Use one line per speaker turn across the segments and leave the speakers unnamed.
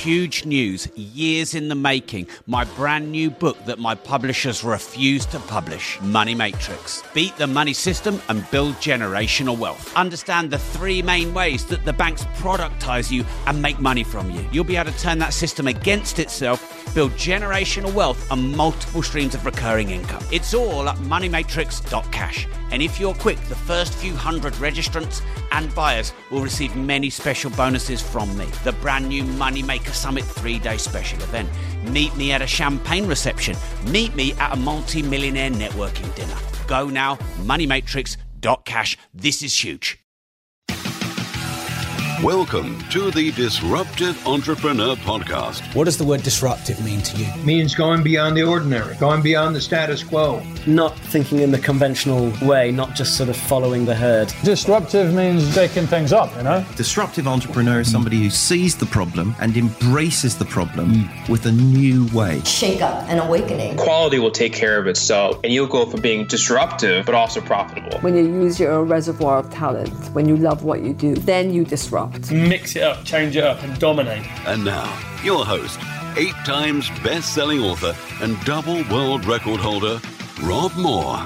huge news, years in the making. My brand new book that my publishers refuse to publish, Money Matrix. Beat the money system and build generational wealth. Understand the 3 main ways that the banks productize you and make money from you. You'll be able to turn that system against itself, build generational wealth and multiple streams of recurring income. It's all at moneymatrix.cash. And if you're quick, the first few hundred registrants and buyers will receive many special bonuses from me. The brand new Moneymaker Summit 3-day special event. Meet me at a champagne reception. Meet me at a multi-millionaire networking dinner. Go now, moneymatrix.cash. This is huge.
Welcome to the Disruptive Entrepreneur Podcast.
What does the word disruptive mean to you?
It means going beyond the ordinary, going beyond the status quo.
Not thinking in the conventional way, not just sort of following the herd.
Disruptive means shaking things up, you know?
Disruptive entrepreneur is somebody who sees the problem and embraces the problem with a new way.
Shake up and awakening.
Quality will take care of itself, and you'll go from being disruptive but also profitable.
When you use your reservoir of talent, when you love what you do, then you disrupt.
Mix it up, change it up, and dominate.
And now, your host, 8 times best-selling author and double world record holder, Rob Moore.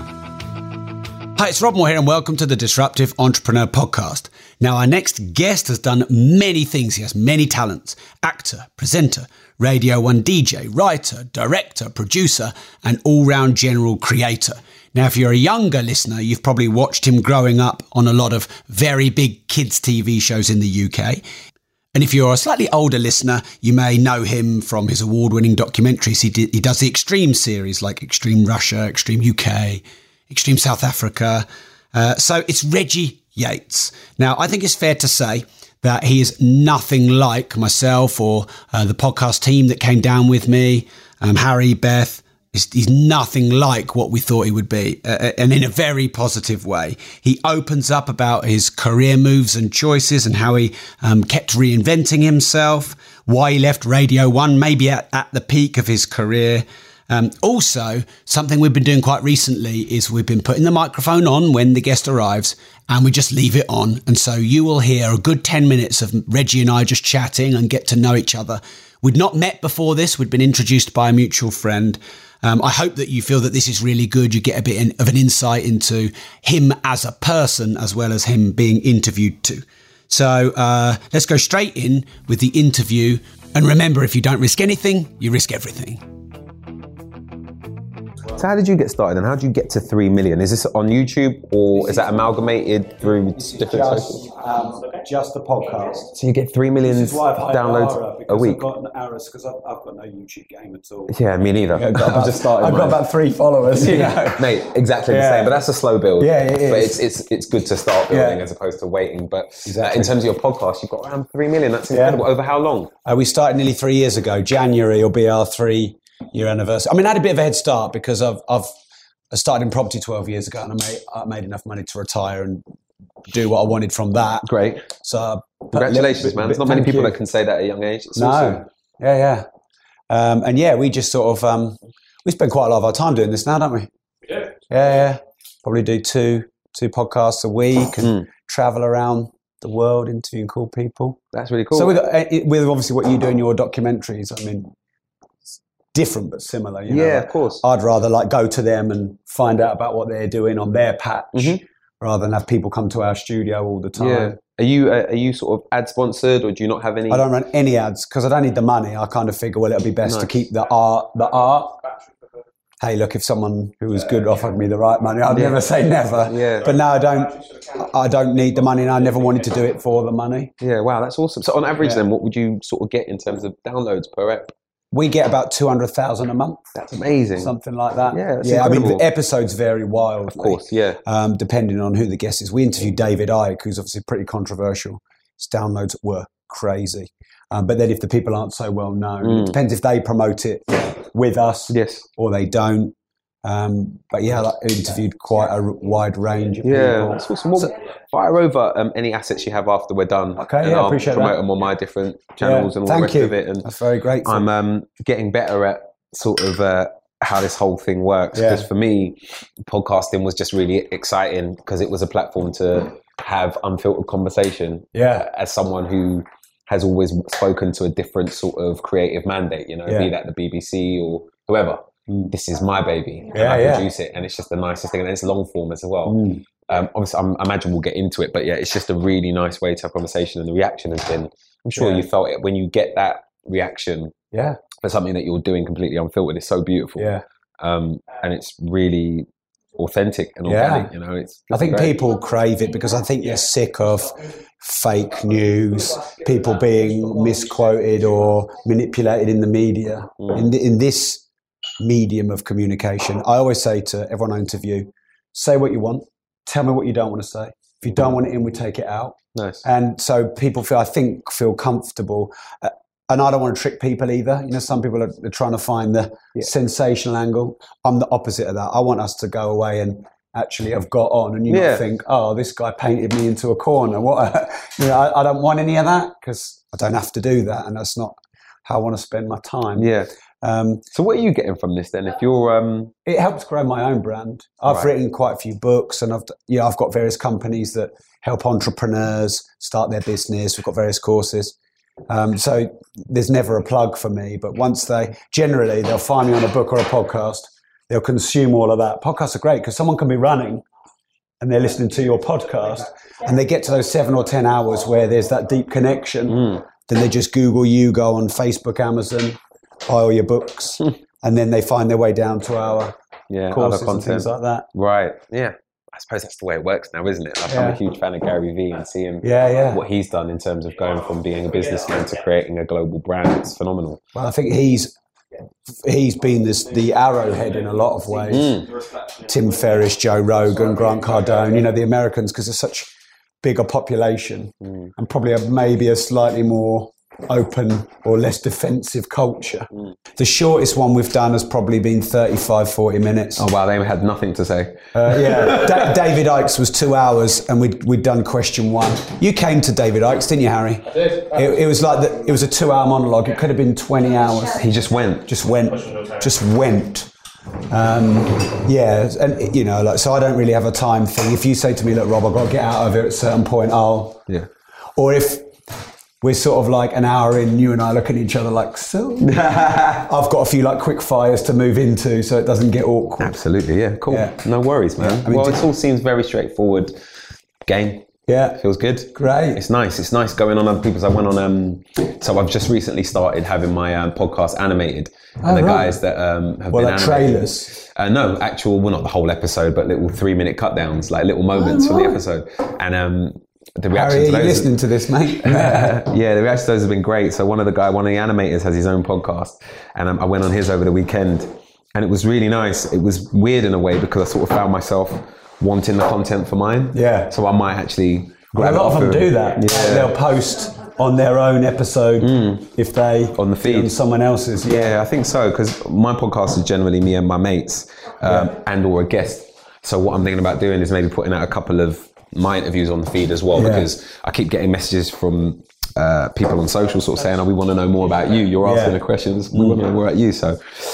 Hi, it's Rob Moore here and welcome to the Disruptive Entrepreneur Podcast. Now, our next guest has done many things. He has many talents. Actor, presenter, Radio 1 DJ, writer, director, producer, and all-round general creator. Now, if you're a younger listener, you've probably watched him growing up on a lot of very big kids' TV shows in the UK. And if you're a slightly older listener, you may know him from his award-winning documentaries. He does the Extreme series like Extreme Russia, Extreme UK, Extreme South Africa. So it's Reggie Yates. Now, I think it's fair to say that he is nothing like myself or the podcast team that came down with me, Harry, Beth. He's nothing like what we thought he would be, and in a very positive way. He opens up about his career moves and choices and how he kept reinventing himself, why he left Radio 1, maybe at the peak of his career. Also, something we've been doing quite recently is we've been putting the microphone on when the guest arrives and we just leave it on. And so you will hear a good 10 minutes of Reggie and I just chatting and get to know each other. We'd not met before this. We'd been introduced by a mutual friend. I hope that you feel that this is really good. You get a bit of an insight into him as a person as well as him being interviewed too. So let's go straight in with the interview. And remember, if you don't risk anything, you risk everything.
So how did you get started and how did you get to 3 million? Is this on YouTube or is that amalgamated through different socials?
Just the podcast.
So you get 3 million downloads a week?
I've got arrows because I've got no YouTube game at all.
Yeah, me neither. I've just started.
I've got about 3 followers. You know?
Mate, exactly the same, but that's a slow build.
Yeah, it is.
But it's good to start building as opposed to waiting. But in terms of your podcast, you've got around 3 million. That's incredible. Over how long?
We started nearly 3 years ago. January will be our 3-year anniversary. I mean, I had a bit of a head start because I started in property 12 years ago and I made enough money to retire and do what I wanted from that.
Great.
So
congratulations, man. There's not many people that can say that at a young age. It's awesome.
Yeah. And we just sort of, we spend quite a lot of our time doing this now, don't we? Yeah. Probably do two podcasts a week and travel around the world interviewing cool people.
That's really cool.
So with obviously what you do in your documentaries, I mean, different but similar. You know?
Yeah, of course.
I'd rather go to them and find out about what they're doing on their patch rather than have people come to our studio all the time.
Yeah. Are you sort of ad sponsored or do you not have any?
I don't run any ads because I don't need the money. I kind of figure, well, it'll be best to keep the art. Hey, look, if someone who was good offered me the right money, I'd never say never.
Yeah.
But no, I don't need the money and I never wanted to do it for the money.
Yeah, wow, that's awesome. So on average then, what would you sort of get in terms of downloads per ep?
We get about 200,000 a month.
That's amazing.
Something like that.
Yeah, that's incredible.
I mean, the episodes vary wildly.
Of course, yeah.
Depending on who the guest is. We interviewed David Icke, who's obviously pretty controversial. His downloads were crazy. But then if the people aren't so well known, it depends if they promote it with us or they don't. But yeah, I interviewed quite a wide range of people.
Yeah, that's awesome. Well, fire over any assets you have after we're done.
Okay,
and
yeah,
I'll
appreciate
promote
that.
them on my different channels and all the rest of it. And
that's very grateful.
I'm getting better at sort of how this whole thing works. Because for me, podcasting was just really exciting because it was a platform to have unfiltered conversation.
Yeah.
As someone who has always spoken to a different sort of creative mandate, you know, be that the BBC or whoever. This is my baby, and I produce it, and it's just the nicest thing, and it's long form as well. Obviously, I imagine we'll get into it, but yeah, it's just a really nice way to have a conversation, and the reaction has been, I'm sure you felt it when you get that reaction for something that you're doing completely unfiltered. It's so beautiful, and it's really authentic and organic. You know, I think
people crave it because I think they're sick of fake news, people being misquoted or manipulated in the media. In this medium of communication, I always say to everyone I interview, say what you want, tell me what you don't want to say. If you don't want it in, we take it out.
Nice.
And so people feel comfortable. And I don't want to trick people either. You know, some people are trying to find the sensational angle. I'm the opposite of that. I want us to go away and actually have got on, and you not think, oh, this guy painted me into a corner. I don't want any of that, because I don't have to do that, and that's not how I want to spend my time.
So what are you getting from this then? If you're,
it helps grow my own brand. I've written quite a few books, and I've got various companies that help entrepreneurs start their business. We've got various courses. So there's never a plug for me, but once they'll find me on a book or a podcast, they'll consume all of that. Podcasts are great because someone can be running and they're listening to your podcast, and they get to those 7 or 10 hours where there's that deep connection. Then they just Google you, go on Facebook, Amazon, buy all your books, and then they find their way down to our courses and things like that.
Right. Yeah. I suppose that's the way it works now, isn't it? Like, I'm a huge fan of Gary Vee, and seeing what he's done in terms of going from being a businessman to creating a global brand. It's phenomenal.
Well, I think he's been the arrowhead in a lot of ways. Tim Ferriss, Joe Rogan, Grant Cardone, you know, the Americans, because there's such bigger population and probably maybe a slightly more open or less defensive culture. The shortest one we've done has probably been 35, 40 minutes.
Oh wow, they had nothing to say.
David Icke's was 2 hours, and we'd done question 1. You came to David Icke's, didn't you, Harry?
I did.
It was like it was a 2-hour monologue. It could have been 20 hours.
He just went.
And you know, like, so I don't really have a time thing. If you say to me, look, Rob, I've got to get out of here at a certain point, or if we're sort of like an hour in, you and I look at each other like, so I've got a few like quick fires to move into so it doesn't get awkward.
Absolutely, yeah, cool. Yeah. No worries, man. I mean, it all seems very straightforward. Game.
Yeah.
Feels good.
Great.
It's nice. It's nice going on other people's. I went on, so I've just recently started having my podcast animated. And the guys that have been animated.
Trailers?
No, actual, well, not the whole episode, but little 3-minute cut downs, like little moments from the episode. And the reaction to those.
Are you listening to this, mate?
Yeah, the reaction to those have been great. So one of the animators has his own podcast, and I went on his over the weekend, and it was really nice. It was weird in a way because I sort of found myself wanting the content for mine.
Yeah.
So I might actually.
A lot of them do that. Yeah. They'll post on their own episode if they
on the feed
on someone else's.
Yeah, I think so, because my podcast is generally me and my mates and or a guest. So what I'm thinking about doing is maybe putting out a couple of my interviews on the feed as well, because I keep getting messages from people on social sort of saying, we want to know more about you. You're asking the questions. We want to know more about you. So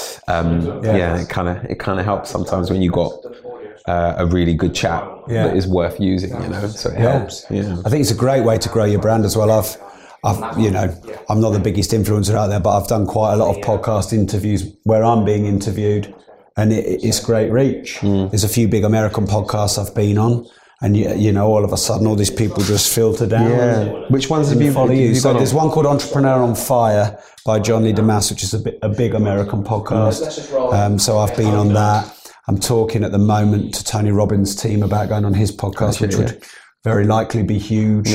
it kind of helps sometimes when you got a really good chat that is worth using, you know. So it helps. Yeah,
I think it's a great way to grow your brand as well. I've you know, I'm not the biggest influencer out there, but I've done quite a lot of podcast interviews where I'm being interviewed, and it's great reach. There's a few big American podcasts I've been on, and you know, all of a sudden, all these people just filter down.
Yeah. Which ones have you
follow you? So there's one called Entrepreneur on Fire by John Lee Damas, which is a big American podcast. So I've been on that. I'm talking at the moment to Tony Robbins' team about going on his podcast, which would very likely be huge.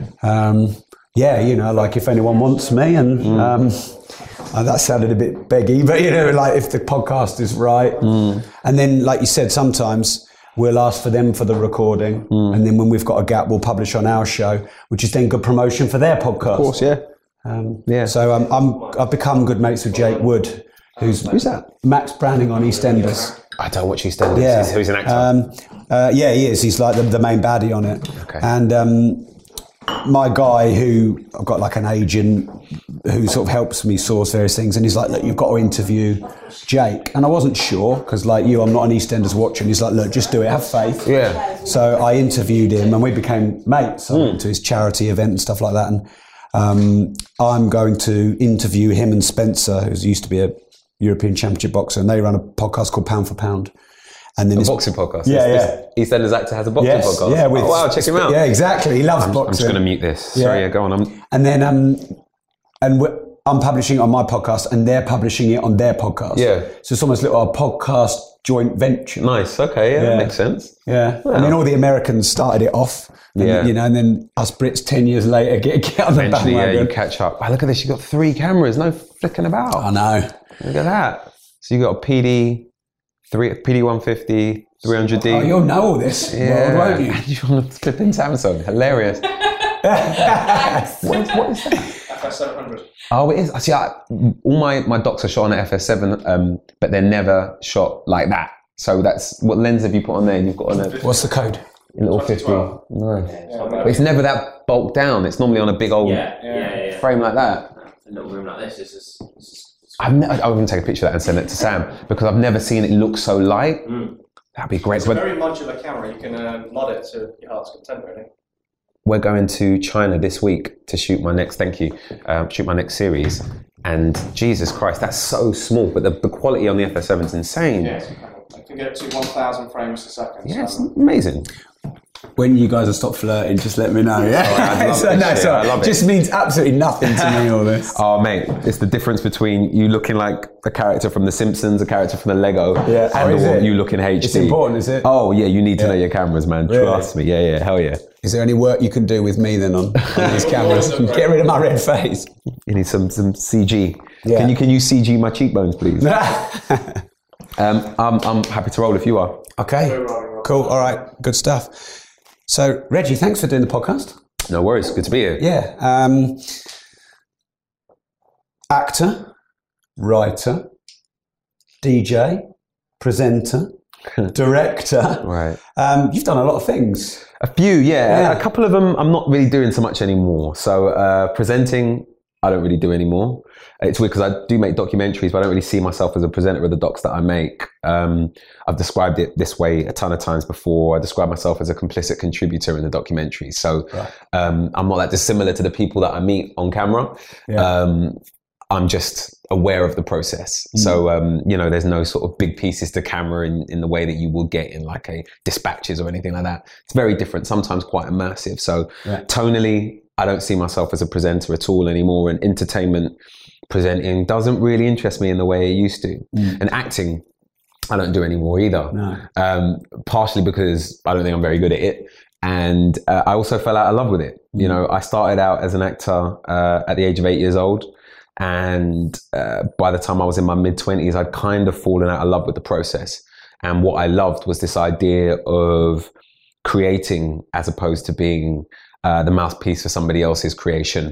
You know, like if anyone wants me, and that sounded a bit beggy, but you know, like if the podcast is right. And then, like you said, sometimes we'll ask for them for the recording, and then when we've got a gap, we'll publish on our show, which is then good promotion for their podcast.
Of course,
So I've become good mates with Jake Wood, who's
that?
Max Branding on EastEnders.
I don't watch EastEnders. Yeah. He's an actor.
He is. He's like the main baddie on it.
Okay.
And my guy, who I've got like an agent who sort of helps me source various things, and he's like, look, you've got to interview Jake. And I wasn't sure, because like you, I'm not an EastEnders watcher. And he's like, look, just do it, have faith.
Yeah.
So I interviewed him, and we became mates. I went to his charity event and stuff like that. I'm going to interview him and Spencer, who used to be a European Championship boxer, and they run a podcast called Pound for Pound. And then
a boxing podcast.
Yeah.
EastEnders actor has a boxing podcast.
Yeah,
wow, check him out.
Yeah, exactly. He loves boxing.
I'm just going to mute this. Sorry, go on.
And then I'm publishing it on my podcast, and they're publishing it on their podcast.
Yeah.
So it's almost like a podcast joint venture.
Nice. Okay. Yeah, that makes sense.
Yeah. Wow. And then all the Americans started it off. And, and then us Brits 10 years later get on the bandwagon.
Yeah, you catch up. Wow, look at this. You got 3 cameras. No flicking about.
I know.
Look at that. So you got a PD 150, 300D.
Oh, you'll know all this world, won't you?
You want to flip in Samsung? Hilarious. What is that?
FS700.
Oh, it is. See, all my docs are shot on an FS7, but they're never shot like that. So that's what lens have you put on there? You've got on a.
What's the code?
A little 50. Nice. But it's never that bulked down. It's normally on a big old frame like that.
A little room like this is.
I'm going to take a picture of that and send it to Sam because I've never seen it look so light. That'd be great.
It's a very modular camera. You can mod it to your heart's content, really.
We're going to China this week to shoot my next. Shoot my next series. And Jesus Christ, that's so small, but the quality on the FS7 is insane.
Yeah, I can get to 1,000 frames a second.
Yeah, it's amazing.
When you guys have stopped flirting, just let me know. Yeah,
I love it.
Just means absolutely nothing to me. All this.
Oh, mate, it's the difference between you looking like a character from The Simpsons, a character from the Lego, and you look in HD.
It's important, is it?
Oh yeah, you need to know your cameras, man. Really? Trust me. Yeah, hell yeah.
Is there any work you can do with me then on these cameras? Get rid of my red face.
You need some CG. Yeah. Can you CG my cheekbones, please? I'm happy to roll if you are.
Okay. Cool. All right. Good stuff. So, Reggie, thanks for doing the podcast.
No worries. Good to be here.
Yeah. Actor, writer, DJ, presenter, director.
Right.
You've done a lot of things.
A few, yeah. A couple of them I'm not really doing so much anymore. So presenting, I don't really do anymore. It's weird because I do make documentaries, but I don't really see myself as a presenter of the docs that I make. I've described it this way a ton of times before. I describe myself as a complicit contributor in the documentary. So I'm not that dissimilar to the people that I meet on camera. Yeah. I'm just aware of the process. So, there's no sort of big pieces to camera in the way that you will get in like a Dispatches or anything like that. It's very different, sometimes quite immersive. So tonally, I don't see myself as a presenter at all anymore. And entertainment presenting doesn't really interest me in the way it used to. And acting, I don't do anymore either. No. Partially because I don't think I'm very good at it. And I also fell out of love with it. You know, I started out as an actor at the age of 8 years old. And by the time I was in my mid-20s, I'd kind of fallen out of love with the process. And what I loved was this idea of creating as opposed to being the mouthpiece for somebody else's creation.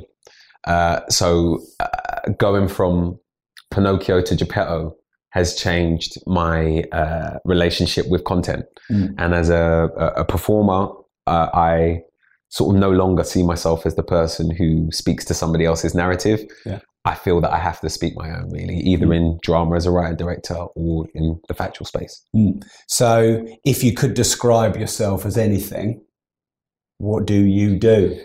So going from Pinocchio to Geppetto has changed my relationship with content. And as a performer, I sort of no longer see myself as the person who speaks to somebody else's narrative. Yeah. I feel that I have to speak my own, really, either in drama as a writer, director, or in the factual space.
So if you could describe yourself as anything, what do you do?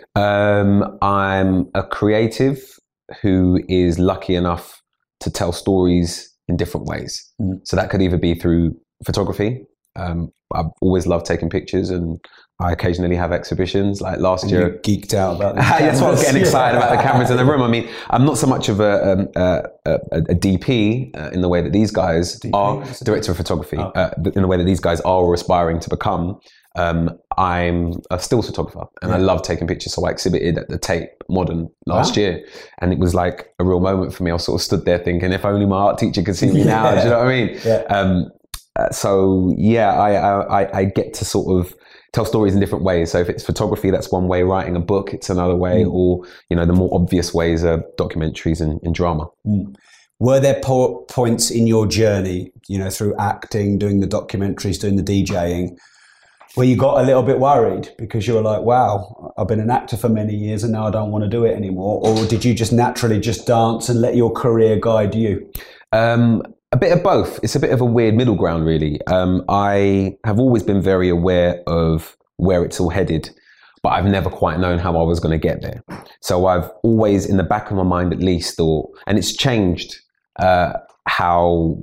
I'm a creative who is lucky enough to tell stories in different ways. So that could either be through photography. I've always loved taking pictures, and I occasionally have exhibitions. Like last year,
you geeked out about the
that's why I was getting excited about the cameras in the room. I mean, I'm not so much of a DP in the way that these guys are, director of photography, in the way that these guys are or aspiring to become. I'm a stills photographer, and I love taking pictures. So I exhibited at the Tate Modern last year, and it was like a real moment for me. I sort of stood there thinking, if only my art teacher could see me now. Do you know what I mean? I get to sort of tell stories in different ways. So if it's photography, that's one way. Writing a book, it's another way. Or, the more obvious ways are documentaries and drama.
Were there points in your journey, through acting, doing the documentaries, doing the DJing, where you got a little bit worried because you were like, wow, I've been an actor for many years and now I don't want to do it anymore? Or did you just naturally just dance and let your career guide you?
A bit of both. It's a bit of a weird middle ground, really. I have always been very aware of where it's all headed, but I've never quite known how I was going to get there. So I've always, in the back of my mind at least, thought, and it's changed how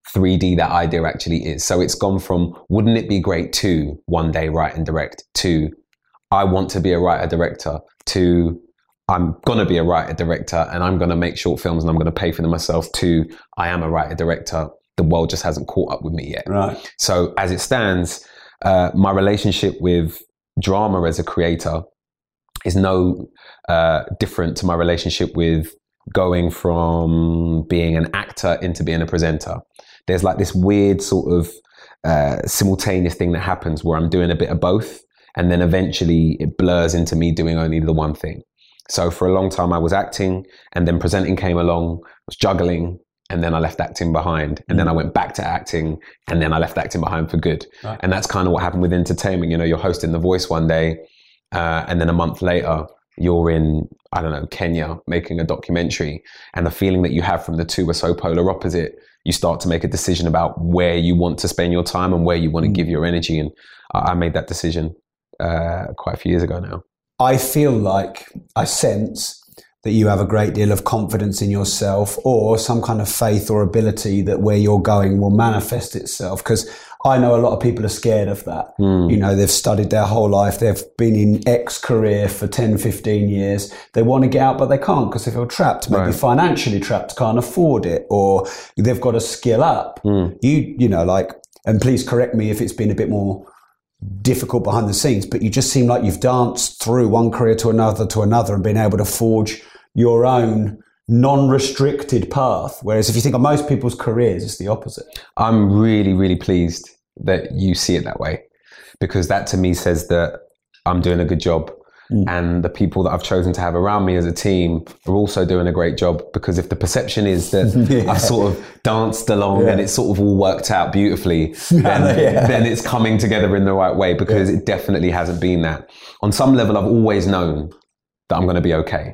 3D that idea actually is. So it's gone from, wouldn't it be great to one day write and direct, to I want to be a writer-director, to I'm going to be a writer-director and I'm going to make short films and I'm going to pay for them myself, to I am a writer-director. The world just hasn't caught up with me yet.
Right.
So as it stands, my relationship with drama as a creator is no different to my relationship with going from being an actor into being a presenter. There's like this weird sort of simultaneous thing that happens where I'm doing a bit of both, and then eventually it blurs into me doing only the one thing. So for a long time I was acting, and then presenting came along, was juggling, and then I left acting behind, and then I went back to acting, and then I left acting behind for good. Right. And that's kind of what happened with entertainment. You know, you're hosting The Voice one day, and then a month later, you're in, I don't know, Kenya, making a documentary, and the feeling that you have from the two are so polar opposite. You start to make a decision about where you want to spend your time and where you want to give your energy. And I made that decision quite a few years ago now.
I feel like, I sense that you have a great deal of confidence in yourself, or some kind of faith or ability that where you're going will manifest itself. Because I know a lot of people are scared of that. You know, they've studied their whole life. They've been in X career for 10, 15 years. They want to get out, but they can't because they feel trapped, maybe financially trapped, can't afford it, or they've got to skill up. You know, like, and please correct me if it's been a bit more difficult behind the scenes, but you just seem like you've danced through one career to another and been able to forge your own non-restricted path. Whereas if you think of most people's careers, it's the opposite. I'm
really, really pleased that you see it that way, because that to me says that I'm doing a good job. And the people that I've chosen to have around me as a team are also doing a great job, because if the perception is that I've sort of danced along and it's sort of all worked out beautifully, then it's coming together in the right way, because it definitely hasn't been that. On some level, I've always known that I'm going to be okay.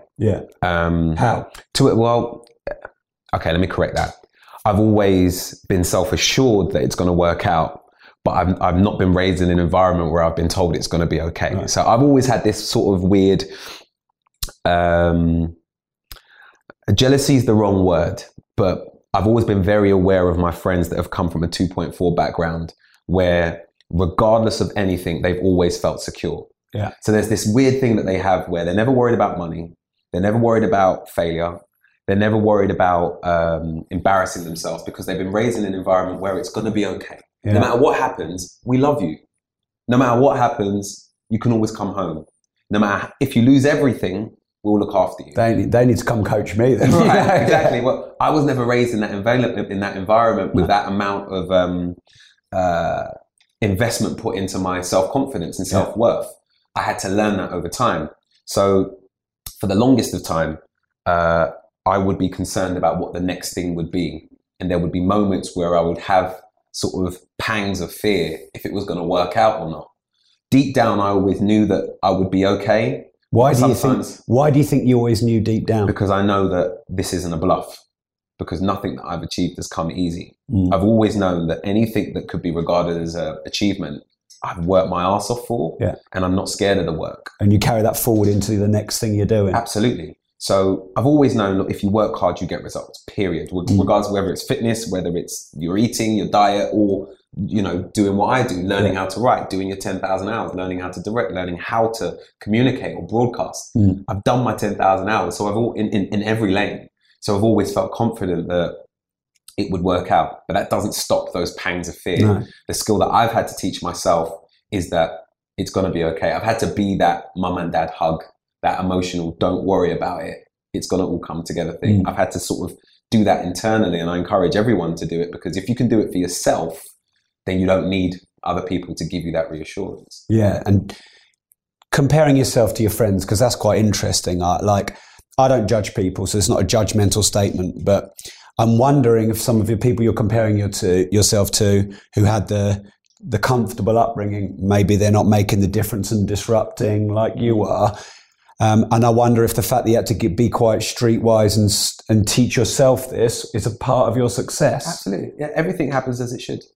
How? Well, okay, let me correct that. I've always been self-assured that it's going to work out, but I've not been raised in an environment where I've been told it's going to be okay. Right. So I've always had this sort of weird, jealousy is the wrong word, but I've always been very aware of my friends that have come from a 2.4 background, where regardless of anything, they've always felt secure. Yeah. So there's this weird thing that they have where they're never worried about money. They're never worried about failure. They're never worried about embarrassing themselves, because they've been raised in an environment where it's going to be okay. Yeah. No matter what happens, we love you. No matter what happens, you can always come home. No matter if you lose everything, we'll look after you.
They need to come coach me then.
Right, exactly. Well, I was never raised in that environment with that amount of investment put into my self-confidence and self-worth. I had to learn that over time. So for the longest of time, I would be concerned about what the next thing would be. And there would be moments where I would have sort of pangs of fear if it was going to work out or not. Deep down, I always knew that I would be okay.
Why do you think you always knew deep down?
Because I know that this isn't a bluff. Because nothing that I've achieved has come easy. I've always known that anything that could be regarded as an achievement, I've worked my ass off for, and I'm not scared of the work.
And you carry that forward into the next thing you're doing.
Absolutely. So I've always known, look, if you work hard, you get results, period. Regardless of whether it's fitness, whether it's your eating, your diet, or, you know, doing what I do, learning how to write, doing your 10,000 hours, learning how to direct, learning how to communicate or broadcast. I've done my 10,000 hours. So in every lane. So I've always felt confident that it would work out, but that doesn't stop those pangs of fear. No. The skill that I've had to teach myself is that it's going to be okay. I've had to be that mum and dad hug, that emotional, don't worry about it, it's going to all come together thing. I've had to sort of do that internally, and I encourage everyone to do it, because if you can do it for yourself, then you don't need other people to give you that reassurance.
Yeah, and comparing yourself to your friends, because that's quite interesting. I don't judge people, so it's not a judgmental statement, but I'm wondering if some of the people you're comparing yourself to who had the comfortable upbringing, maybe they're not making the difference and disrupting like you are. And I wonder if the fact that you had to be quite streetwise and teach yourself this is a part of your success.
Absolutely. Yeah, everything happens as it should.
Yeah.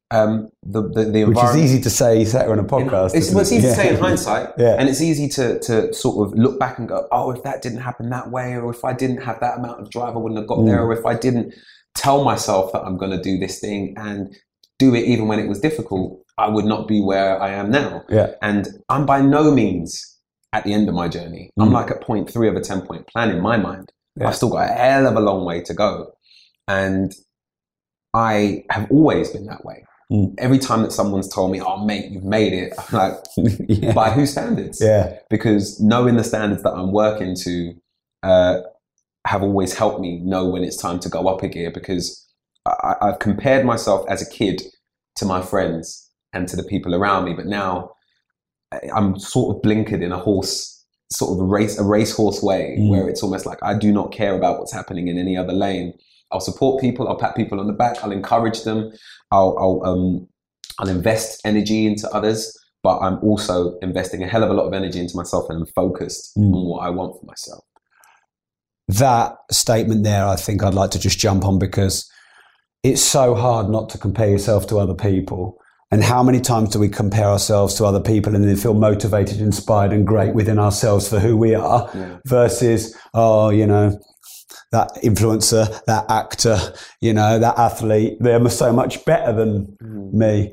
the environment,
which is easy to say on a podcast.
It's easy to say in hindsight,
yeah.
And it's easy to sort of look back and go, oh, if that didn't happen that way, or if I didn't have that amount of drive, I wouldn't have got there, or if I didn't tell myself that I'm going to do this thing and do it even when it was difficult, I would not be where I am now.
Yeah.
And I'm by no means at the end of my journey. I'm like at point 3 of a 10-point plan in my mind.
Yeah.
I've still got a hell of a long way to go. And I have always been that way. Every time that someone's told me, oh, mate, you've made it, I'm like,
yeah.
By whose standards?
Yeah.
Because knowing the standards that I'm working to have always helped me know when it's time to go up a gear, because I've compared myself as a kid to my friends and to the people around me, but now I'm sort of blinkered in a horse, sort of a racehorse way, where it's almost like I do not care about what's happening in any other lane. I'll support people, I'll pat people on the back, I'll encourage them, I'll invest energy into others, but I'm also investing a hell of a lot of energy into myself, and I'm focused on what I want for myself.
That statement there, I think I'd like to just jump on, because it's so hard not to compare yourself to other people. And how many times do we compare ourselves to other people and then feel motivated, inspired and great within ourselves for who we are, versus, oh, you know, that influencer, that actor, you know, that athlete, they're so much better than me.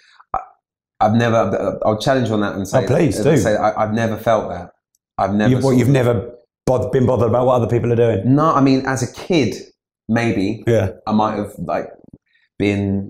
I'll challenge you on that and say,
please do.
Say I've never felt that. You've
never been bothered about what other people are doing?
No, I mean, as a kid, maybe.
Yeah.
I might have been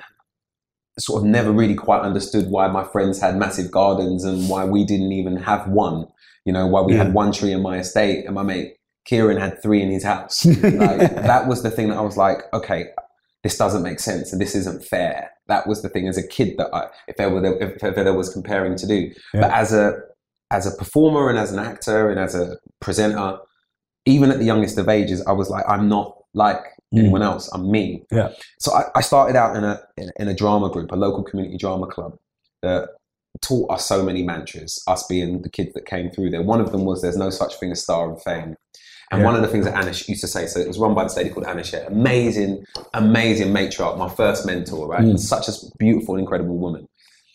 sort of never really quite understood why my friends had massive gardens and why we didn't even have one. You know, why we had one tree in my estate and my mate Kieran had 3 in his house. That was the thing that I was like, okay, this doesn't make sense and this isn't fair. That was the thing as a kid that if there was comparing to do. Yeah. But as a performer and as an actor and as a presenter, even at the youngest of ages, I was like, I'm not like anyone else. I'm me.
Yeah.
So I started out in a drama group, a local community drama club that taught us so many mantras, us being the kids that came through there. One of them was there's no such thing as star of fame. And one of the things that Anish used to say, so it was run by this lady called Anish, amazing matriarch, my first mentor, right? Such a beautiful, incredible woman.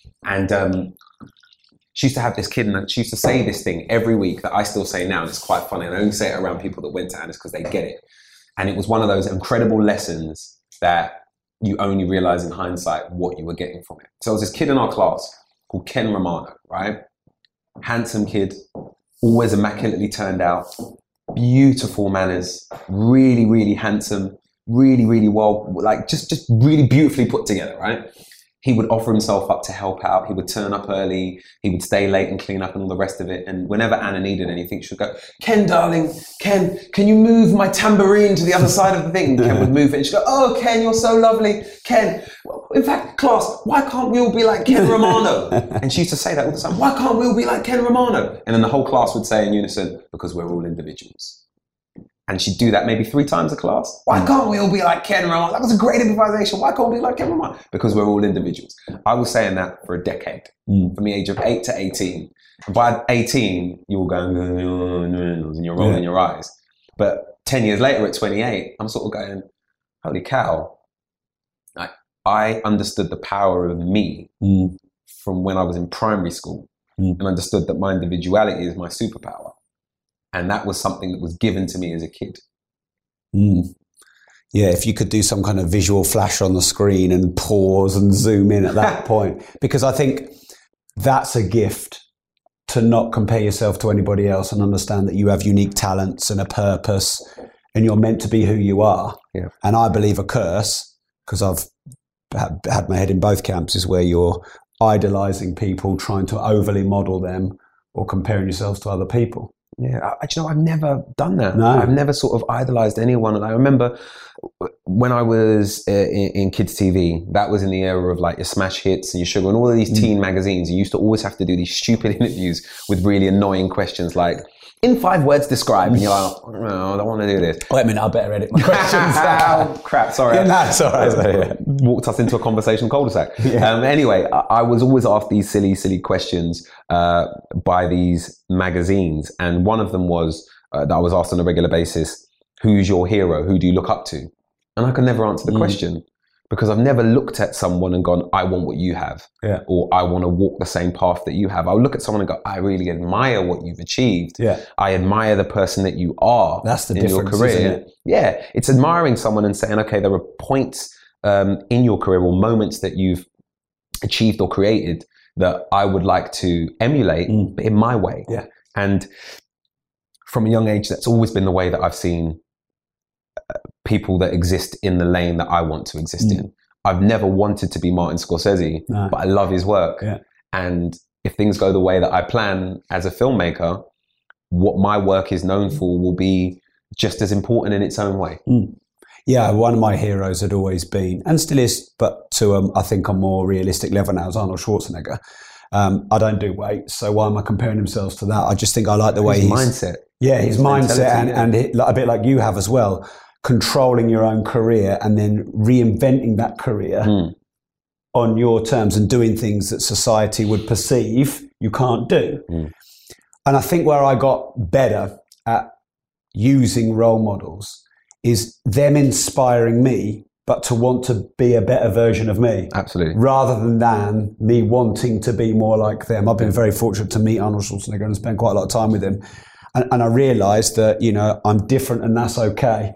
And she used to have this kid, and she used to say this thing every week that I still say now, and it's quite funny. And I only say it around people that went to Anish because they get it. And it was one of those incredible lessons that you only realize in hindsight what you were getting from it. So there was this kid in our class called Ken Romano, right? Handsome kid, always immaculately turned out, beautiful manners, really, really handsome, really, really well, like just really beautifully put together, right? He would offer himself up to help out. He would turn up early. He would stay late and clean up and all the rest of it. And whenever Anna needed anything, she would go, Ken, darling, Ken, can you move my tambourine to the other side of the thing? Ken would move it. And she'd go, oh, Ken, you're so lovely. Ken, in fact, class, why can't we all be like Ken Romano? And she used to say that all the time. Why can't we all be like Ken Romano? And then the whole class would say in unison, because we're all individuals. And she'd do that maybe 3 times a class. Why can't we all be like Ken Romano? That was a great improvisation. Why can't we be like Ken Romano? Because we're all individuals. I was saying that for a decade, from the age of 8 to 18. And by 18, you were going, and you're rolling your eyes. But 10 years later at 28, I'm sort of going, holy cow. I understood the power of me from when I was in primary school and understood that my individuality is my superpower. And that was something that was given to me as a kid.
Yeah, if you could do some kind of visual flash on the screen and pause and zoom in at that point. Because I think that's a gift, to not compare yourself to anybody else and understand that you have unique talents and a purpose and you're meant to be who you are.
Yeah.
And I believe a curse, because I've had my head in both camps, is where you're idolizing people, trying to overly model them or comparing yourselves to other people.
Yeah, I've never done that.
No.
I've never sort of idolized anyone. And I remember when I was in kids TV, that was in the era of like your smash hits and your sugar and all of these teen magazines. You used to always have to do these stupid interviews with really annoying questions like, in 5 words describe, and you're like, oh, no, I don't want to do this.
Wait a minute, I better edit my questions.
Oh, crap, sorry.
Yeah, that's all right.
Walked us into a conversation cul-de-sac. Yeah. Anyway, I was always asked these silly questions by these magazines. And one of them was, that I was asked on a regular basis, who's your hero? Who do you look up to? And I could never answer the question because I've never looked at someone and gone, I want what you have, or I want to walk the same path that you have. I'll look at someone and go, I really admire what you've achieved. I admire the person that you are.
That's the
in
difference,
your career.
isn't it?
Yeah, it's admiring someone and saying, okay, there are points in your career or moments that you've achieved or created that I would like to emulate, but in my way. And from a young age, that's always been the way that I've seen people that exist in the lane that I want to exist in. I've never wanted to be Martin Scorsese, but I love his work. And if things go the way that I plan as a filmmaker, what my work is known for will be just as important in its own way.
Yeah, one of my heroes had always been, and still is, but to I think a more realistic level now, is Arnold Schwarzenegger. I don't do weights, so why am I comparing himself to that? I just think I like the way
his mindset.
Yeah, his mindset, and a bit like you have as well, controlling your own career and then reinventing that career on your terms and doing things that society would perceive you can't do. And I think where I got better at using role models is them inspiring me, but to want to be a better version of me.
Absolutely.
Rather than me wanting to be more like them. I've been very fortunate to meet Arnold Schwarzenegger and spend quite a lot of time with him. And I realised that, you know, I'm different and that's okay.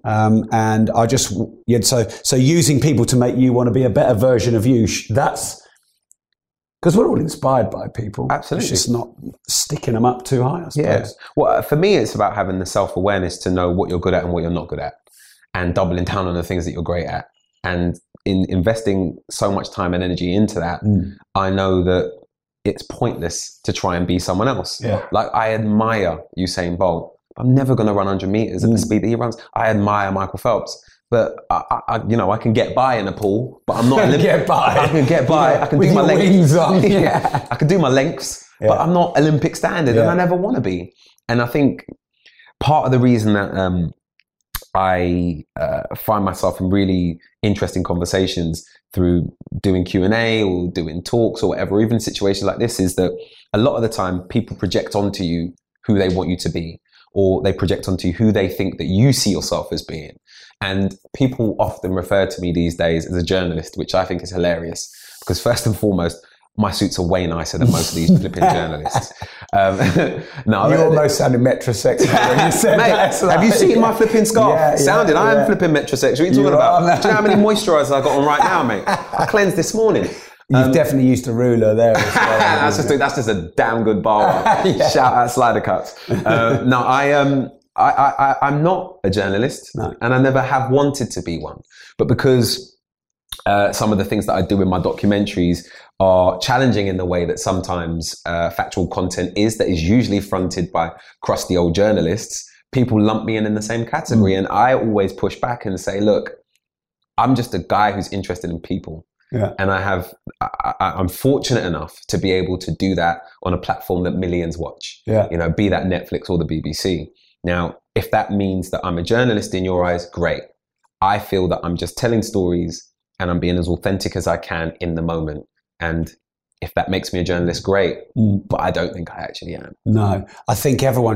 And I just, so using people to make you want to be a better version of you, that's, because we're all inspired by people.
Absolutely.
It's just not sticking them up too high, I suppose.
Yeah. Well, for me, it's about having the self-awareness to know what you're good at and what you're not good at, and doubling down on the things that you're great at. And in investing so much time and energy into that, I know that it's pointless to try and be someone else. Like, I admire Usain Bolt. I'm never going to run 100 meters at the speed that he runs. I admire Michael Phelps, but I can get by in a pool, but I'm not. I can get by. I can do my lengths. I can do my lengths, but I'm not Olympic standard, and I never want to be. And I think part of the reason that I find myself in really interesting conversations through doing Q&A or doing talks or whatever, even situations like this, is that a lot of the time people project onto you who they want you to be, or they project onto you who they think that you see yourself as being. And people often refer to me these days as a journalist, which I think is hilarious, because first and foremost, my suits are way nicer than most of these flipping journalists. No,
you almost sounded metrosexual when you said that.
Have you seen my flipping scarf? I am flipping metrosexual. What are you talking about? Do you know how many moisturisers I got on right now, mate? I cleansed this morning.
You've definitely used a ruler there as well.
that's just a damn good bar. Shout out Slider Cuts. No, I'm not a journalist, and I never have wanted to be one. But because some of the things that I do in my documentaries are challenging in the way that sometimes factual content is, that is usually fronted by crusty old journalists, people lump me in the same category. And I always push back and say, look, I'm just a guy who's interested in people. And I'm fortunate enough to be able to do that on a platform that millions watch, you know, be that Netflix or the BBC. Now, if that means that I'm a journalist in your eyes, great. I feel that I'm just telling stories and I'm being as authentic as I can in the moment. And if that makes me a journalist, great. But I don't think I actually am.
No, I think everyone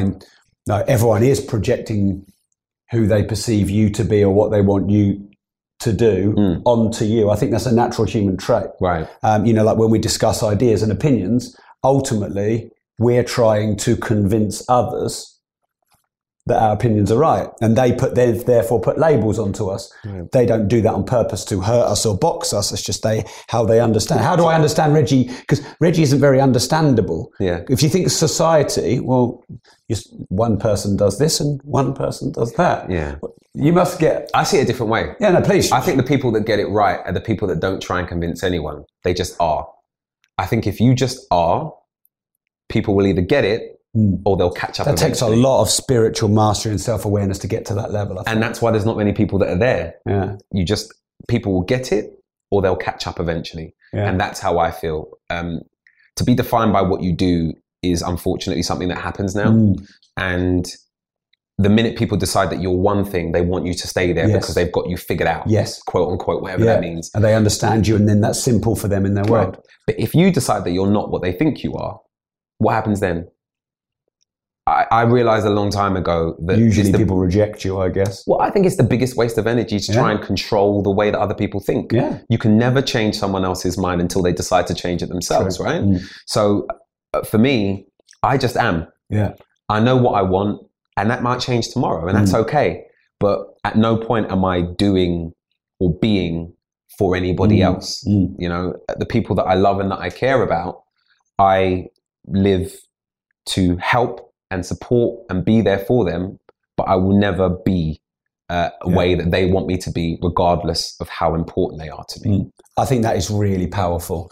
is projecting who they perceive you to be or what they want you to do onto you. I think that's a natural human trait.
Right.
You know, like when we discuss ideas and opinions, ultimately we're trying to convince others that our opinions are right, and they therefore put labels onto us. They don't do that on purpose to hurt us or box us. It's just how they understand. How do I understand Reggie? Because Reggie isn't very understandable. If you think society, well, just one person does this and one person does that. You must get...
I see it a different way.
Yeah, no, please.
I think the people that get it right are the people that don't try and convince anyone. They just are. I think if you just are, people will either get it or they'll catch up.
That takes a lot of spiritual mastery and self-awareness to get to that level.
And that's why there's not many people that are there. People will get it or they'll catch up eventually. And that's how I feel. To be defined by what you do is unfortunately something that happens now. And the minute people decide that you're one thing, they want you to stay there because they've got you figured out. Quote unquote, whatever that means.
And they understand you, and then that's simple for them in their world.
But if you decide that you're not what they think you are, what happens then? I realized a long time ago that
usually people reject you, I guess.
Well, I think it's the biggest waste of energy to try and control the way that other people think.
Yeah.
You can never change someone else's mind until they decide to change it themselves, right? So for me, I just am.
Yeah.
I know what I want, and that might change tomorrow, and that's okay. But at no point am I doing or being for anybody else. You know, the people that I love and that I care about, I live to help and support and be there for them, but I will never be a way that they want me to be, regardless of how important they are to me.
I think that is really powerful.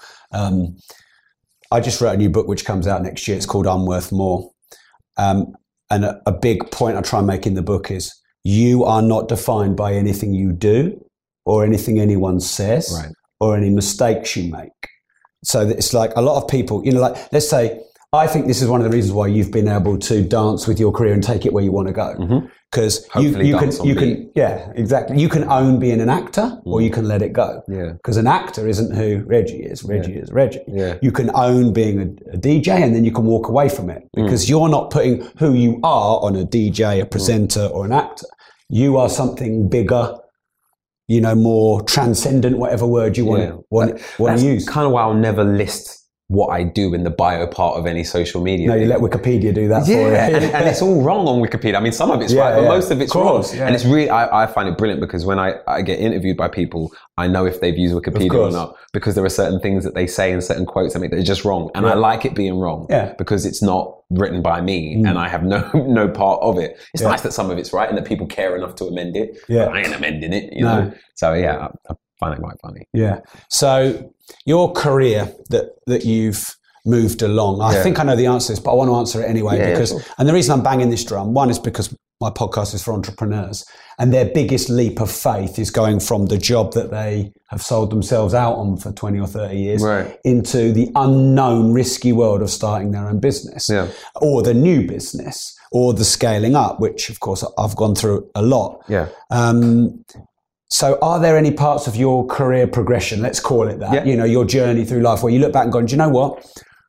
I just wrote a new book which comes out next year. It's called I'm Worth More. And a big point I try and make in the book is you are not defined by anything you do or anything anyone says or any mistakes you make. So it's like a lot of people, you know, like let's say, I think this is one of the reasons why you've been able to dance with your career and take it where you want to go. Because you can, yeah, exactly. You can own being an actor or you can let it go.
Yeah.
Because an actor isn't who Reggie is. Reggie is Reggie.
Yeah.
You can own being a DJ and then you can walk away from it because you're not putting who you are on a DJ, a presenter or an actor. You are something bigger, you know, more transcendent, whatever word you want to use.
Kind of why I'll never list what I do in the bio part of any social media.
No, you let Wikipedia do that for you.
And it's all wrong on Wikipedia. I mean, some of it's right, but most of it's wrong.
Yeah.
And it's really, I find it brilliant because when I get interviewed by people, I know if they've used Wikipedia or not, because there are certain things that they say and certain quotes I make that are just wrong. And I like it being wrong because it's not written by me and I have no part of it. It's nice that some of it's right and that people care enough to amend it.
Yeah.
But I ain't amending it, you know? So yeah, I find it quite funny.
Yeah. So your career that you've moved along, I think I know the answer to this, but I want to answer it anyway and the reason I'm banging this drum, one is because my podcast is for entrepreneurs and their biggest leap of faith is going from the job that they have sold themselves out on for 20 or 30 years into the unknown risky world of starting their own business or the new business or the scaling up, which of course I've gone through a lot. So are there any parts of your career progression, let's call it that, you know, your journey through life where you look back and go, do you know what?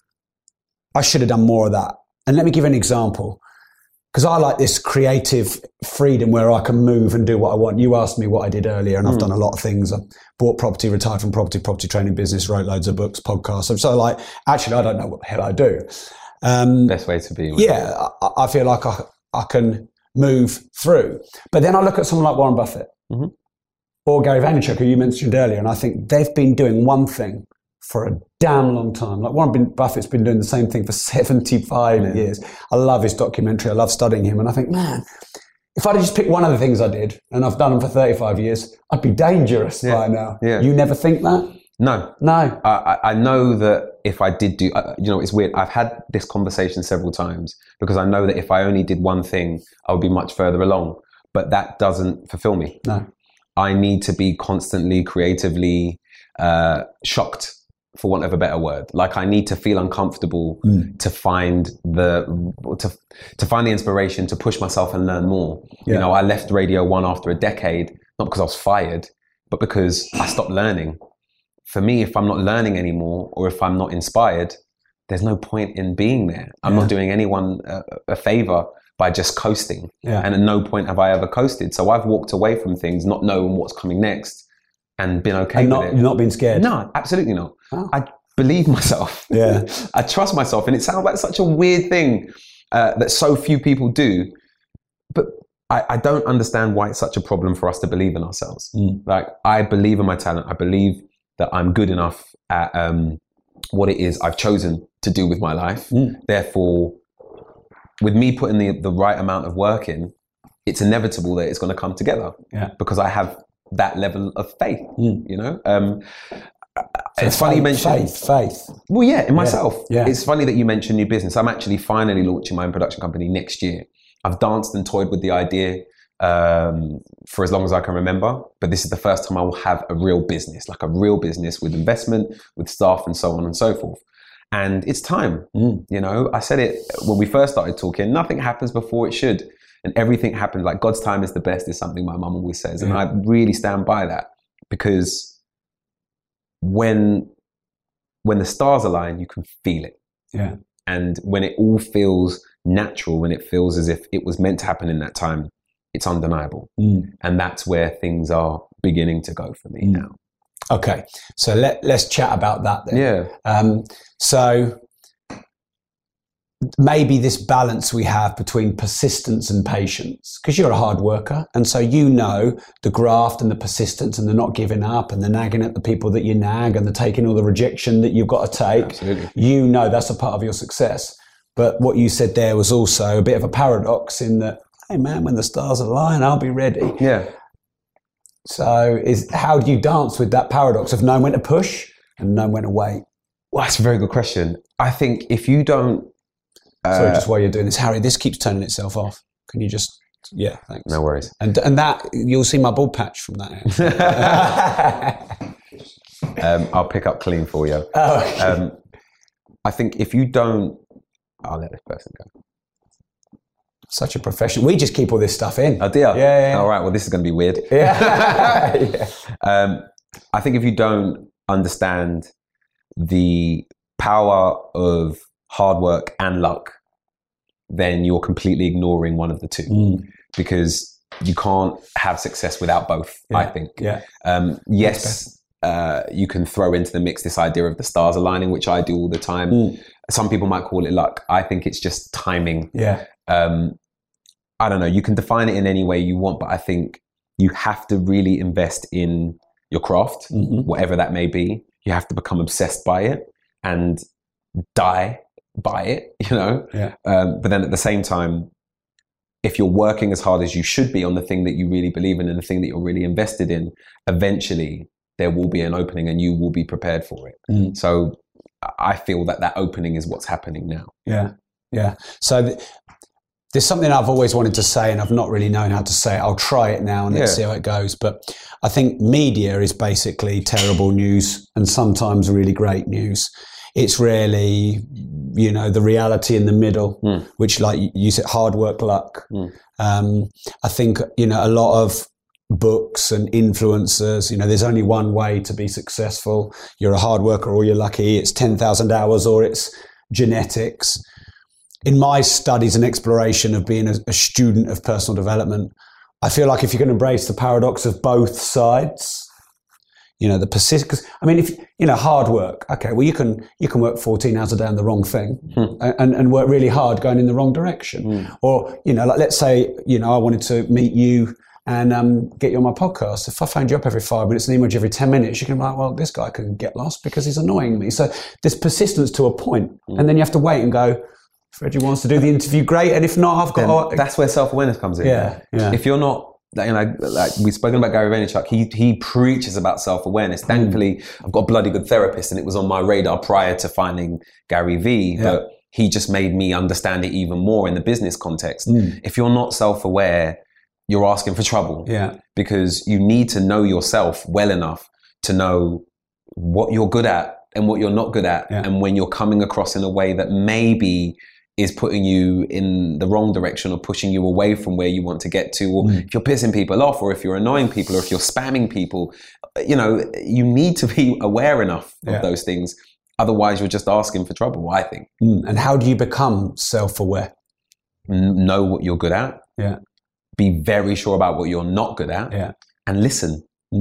I should have done more of that. And let me give an example. Because I like this creative freedom where I can move and do what I want. You asked me what I did earlier and I've done a lot of things. I bought property, retired from property training business, wrote loads of books, podcasts. So like, actually, I don't know what the hell I do.
Best way to be.
Yeah, I feel like I can move through. But then I look at someone like Warren Buffett. Or Gary Vaynerchuk, who you mentioned earlier, and I think they've been doing one thing for a damn long time. Like Warren Buffett's been doing the same thing for 75 years. I love his documentary. I love studying him. And I think, man, if I'd just picked one of the things I did and I've done them for 35 years, I'd be dangerous by now. You never think that?
No. I know that if I did do, you know, it's weird. I've had this conversation several times because I know that if I only did one thing, I would be much further along. But that doesn't fulfill me.
No.
I need to be constantly creatively shocked, for want of a better word. Like I need to feel uncomfortable to find the inspiration to push myself and learn more. You know, I left Radio 1 after a decade, not because I was fired, but because I stopped learning. For me, if I'm not learning anymore or if I'm not inspired, there's no point in being there. I'm not doing anyone a favor by just coasting. And at no point have I ever coasted. So I've walked away from things not knowing what's coming next and been okay with it.
Not been scared?
No, absolutely not. I believe myself. I trust myself. And it sounds like such a weird thing that so few people do. But I don't understand why it's such a problem for us to believe in ourselves. Like I believe in my talent. I believe that I'm good enough at what it is I've chosen to do with my life. Therefore, with me putting the right amount of work in, it's inevitable that it's going to come together because I have that level of faith, you know? So it's funny you mentioned
faith.
Well, in myself. It's funny that you mentioned new business. I'm actually finally launching my own production company next year. I've danced and toyed with the idea for as long as I can remember, but this is the first time I will have a real business, like a real business with investment, with staff and so on and so forth. And it's time, you know, I said it when we first started talking, nothing happens before it should. And everything happens, like God's time is the best is something my mum always says. And I really stand by that because when the stars align, you can feel it. And when it all feels natural and it feels as if it was meant to happen in that time, it's undeniable. And that's where things are beginning to go for me now.
Okay, so let's chat about that then.
Yeah.
So maybe this balance we have between persistence and patience, because you're a hard worker, and so you know the graft and the persistence and the not giving up and the nagging at the people that you nag and the taking all the rejection that you've got to take.
Absolutely.
You know that's a part of your success. But what you said there was also a bit of a paradox in that, hey man, when the stars align, I'll be ready.
Yeah.
So how do you dance with that paradox of knowing when to push and knowing when to wait?
Well, that's a very good question. I think if you don't...
Sorry, just while you're doing this, Harry, this keeps turning itself off. Can you just... Yeah, thanks.
No worries.
And that, you'll see my bald patch from that.
I'll pick up clean for you.
Oh, okay.
I think if you don't... I'll let this person go.
Such a professional. We just keep all this stuff in.
Oh, dear.
Yeah.
All right, well, this is going to be weird.
Yeah.
I think if you don't understand the power of hard work and luck, then you're completely ignoring one of the two, because you can't have success without both. I think.
Yeah.
Yes, you can throw into the mix this idea of the stars aligning, which I do all the time. Some people might call it luck. I think it's just timing.
Yeah.
I don't know. You can define it in any way you want, but I think you have to really invest in your craft, whatever that may be. You have to become obsessed by it and die by it, you know?
Yeah.
But then at the same time, if you're working as hard as you should be on the thing that you really believe in and the thing that you're really invested in, eventually there will be an opening and you will be prepared for it. So I feel that opening is what's happening now.
Yeah. Yeah. So there's something I've always wanted to say and I've not really known how to say it. I'll try it now and let's see how it goes. But I think media is basically terrible news and sometimes really great news. It's really, you know, the reality in the middle, which, like you said, hard work, luck. I think, you know, a lot of books and influencers, you know, there's only one way to be successful. You're a hard worker or you're lucky. It's 10,000 hours or it's genetics. In my studies and exploration of being a student of personal development, I feel like if you can embrace the paradox of both sides, you know, the persistence. I mean, if you know, hard work. Okay, well, you can work 14 hours a day on the wrong thing, and work really hard going in the wrong direction. Or you know, like let's say, you know, I wanted to meet you and get you on my podcast. If I phoned you up every 5 minutes and emailed you every 10 minutes, you can be like, well, this guy can get lost because he's annoying me. So there's persistence to a point, and then you have to wait and go, if Reggie wants to do the interview, great. And if not, I've got...
That's where self-awareness comes in.
Yeah.
If you're not, you know, like we've spoken about Gary Vaynerchuk, he preaches about self-awareness. Thankfully, I've got a bloody good therapist and it was on my radar prior to finding Gary V, but he just made me understand it even more in the business context. If you're not self-aware, you're asking for trouble.
Yeah.
Because you need to know yourself well enough to know what you're good at and what you're not good at. And when you're coming across in a way that maybe is putting you in the wrong direction or pushing you away from where you want to get to, or if you're pissing people off, or if you're annoying people, or if you're spamming people, you know, you need to be aware enough of those things. Otherwise, you're just asking for trouble, I think.
And how do you become self-aware?
Know what you're good at.
Yeah.
Be very sure about what you're not good at.
Yeah.
And listen.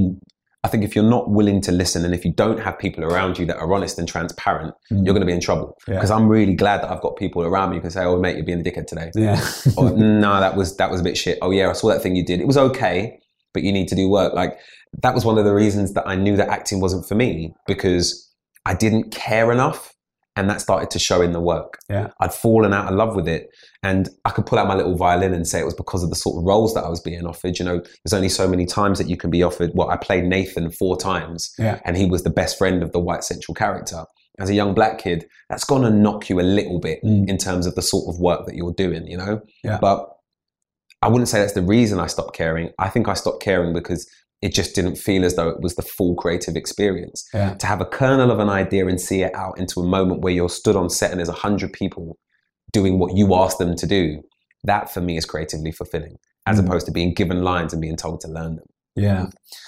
I think if you're not willing to listen and if you don't have people around you that are honest and transparent, you're going to be in trouble. Because I'm really glad that I've got people around me who can say, oh, mate, you're being a dickhead today.
Yeah.
Or, no, that was a bit shit. Oh, yeah, I saw that thing you did. It was okay, but you need to do work. Like, that was one of the reasons that I knew that acting wasn't for me, because I didn't care enough. And that started to show in the work.
Yeah.
I'd fallen out of love with it. And I could pull out my little violin and say it was because of the sort of roles that I was being offered. You know, there's only so many times that you can be offered. Well, I played Nathan 4 times.
Yeah.
And he was the best friend of the white central character. As a young black kid, that's going to knock you a little bit in terms of the sort of work that you're doing, you know?
Yeah.
But I wouldn't say that's the reason I stopped caring. I think I stopped caring because it just didn't feel as though it was the full creative experience.
Yeah.
To have a kernel of an idea and see it out into a moment where you're stood on set and there's 100 people doing what you asked them to do, that for me is creatively fulfilling, as opposed to being given lines and being told to learn them.
Yeah.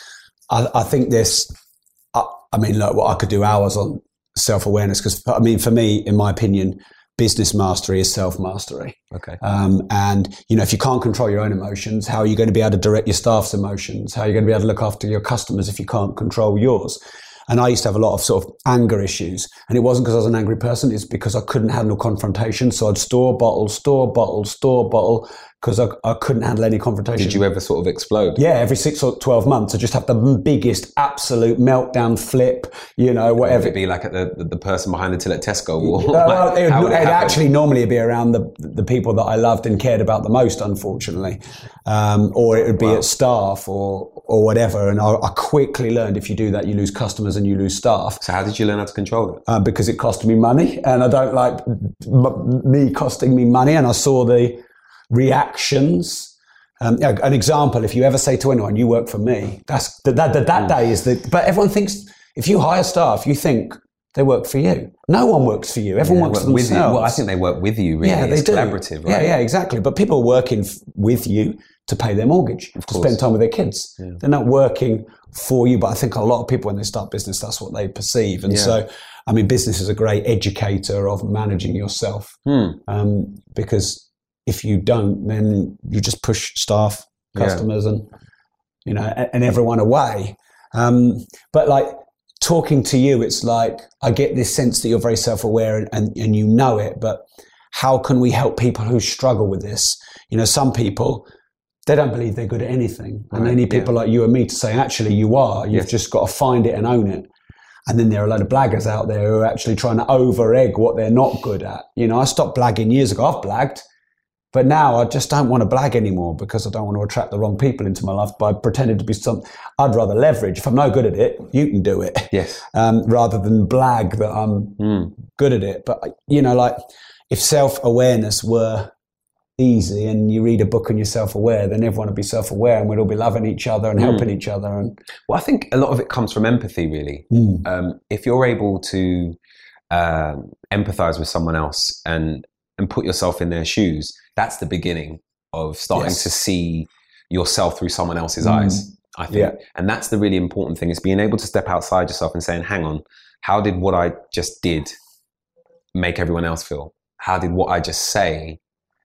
I think this, I mean, look, I could do hours on self-awareness because, I mean, for me, in my opinion, business mastery is self-mastery.
Okay.
And, if you can't control your own emotions, how are you going to be able to direct your staff's emotions? How are you going to be able to look after your customers if you can't control yours? And I used to have a lot of sort of anger issues. And it wasn't because I was an angry person. It's because I couldn't handle confrontation. So I'd store a bottle, because I couldn't handle any confrontation.
Did you ever sort of explode?
Yeah, every 6 or 12 months, I just have the biggest absolute meltdown flip, whatever.
Would it be like at the person behind the till at Tesco? Or
it'd actually normally be around the people that I loved and cared about the most, unfortunately. Or it would be at staff or whatever. And I quickly learned if you do that, you lose customers and you lose staff.
So how did you learn how to control it?
Because it cost me money, and I don't like me costing me money. And I saw the reactions. An example, if you ever say to anyone, you work for me, that day is but everyone thinks, if you hire staff, you think they work for you. No one works for you. Everyone works for themselves.
With you. Well, I think they work with you, really.
Yeah, they do.
Collaborative, right?
Yeah, exactly. But people are working with you to pay their mortgage, to spend time with their kids. Yeah. They're not working for you, but I think a lot of people when they start business, that's what they perceive. And so, business is a great educator of managing yourself. Because if you don't, then you just push staff, customers, and everyone away. But like talking to you, it's like I get this sense that you're very self-aware and you know it. But how can we help people who struggle with this? Some people, they don't believe they're good at anything, and they need people like you and me to say, actually, you are. You've just got to find it and own it. And then there are a load of blaggers out there who are actually trying to over-egg what they're not good at. I stopped blagging years ago. I've blagged. But now I just don't want to blag anymore because I don't want to attract the wrong people into my life by pretending to be something. I'd rather leverage. If I'm no good at it, you can do it.
Yes.
Rather than blag that I'm good at it. But, if self-awareness were easy and you read a book and you're self-aware, then everyone would be self-aware and we'd all be loving each other and helping each other. And
I think a lot of it comes from empathy, really. If you're able to empathize with someone else and put yourself in their shoes, that's the beginning of starting to see yourself through someone else's eyes, I think. Yeah. And that's the really important thing, is being able to step outside yourself and saying, hang on, how did what I just did make everyone else feel? How did what I just say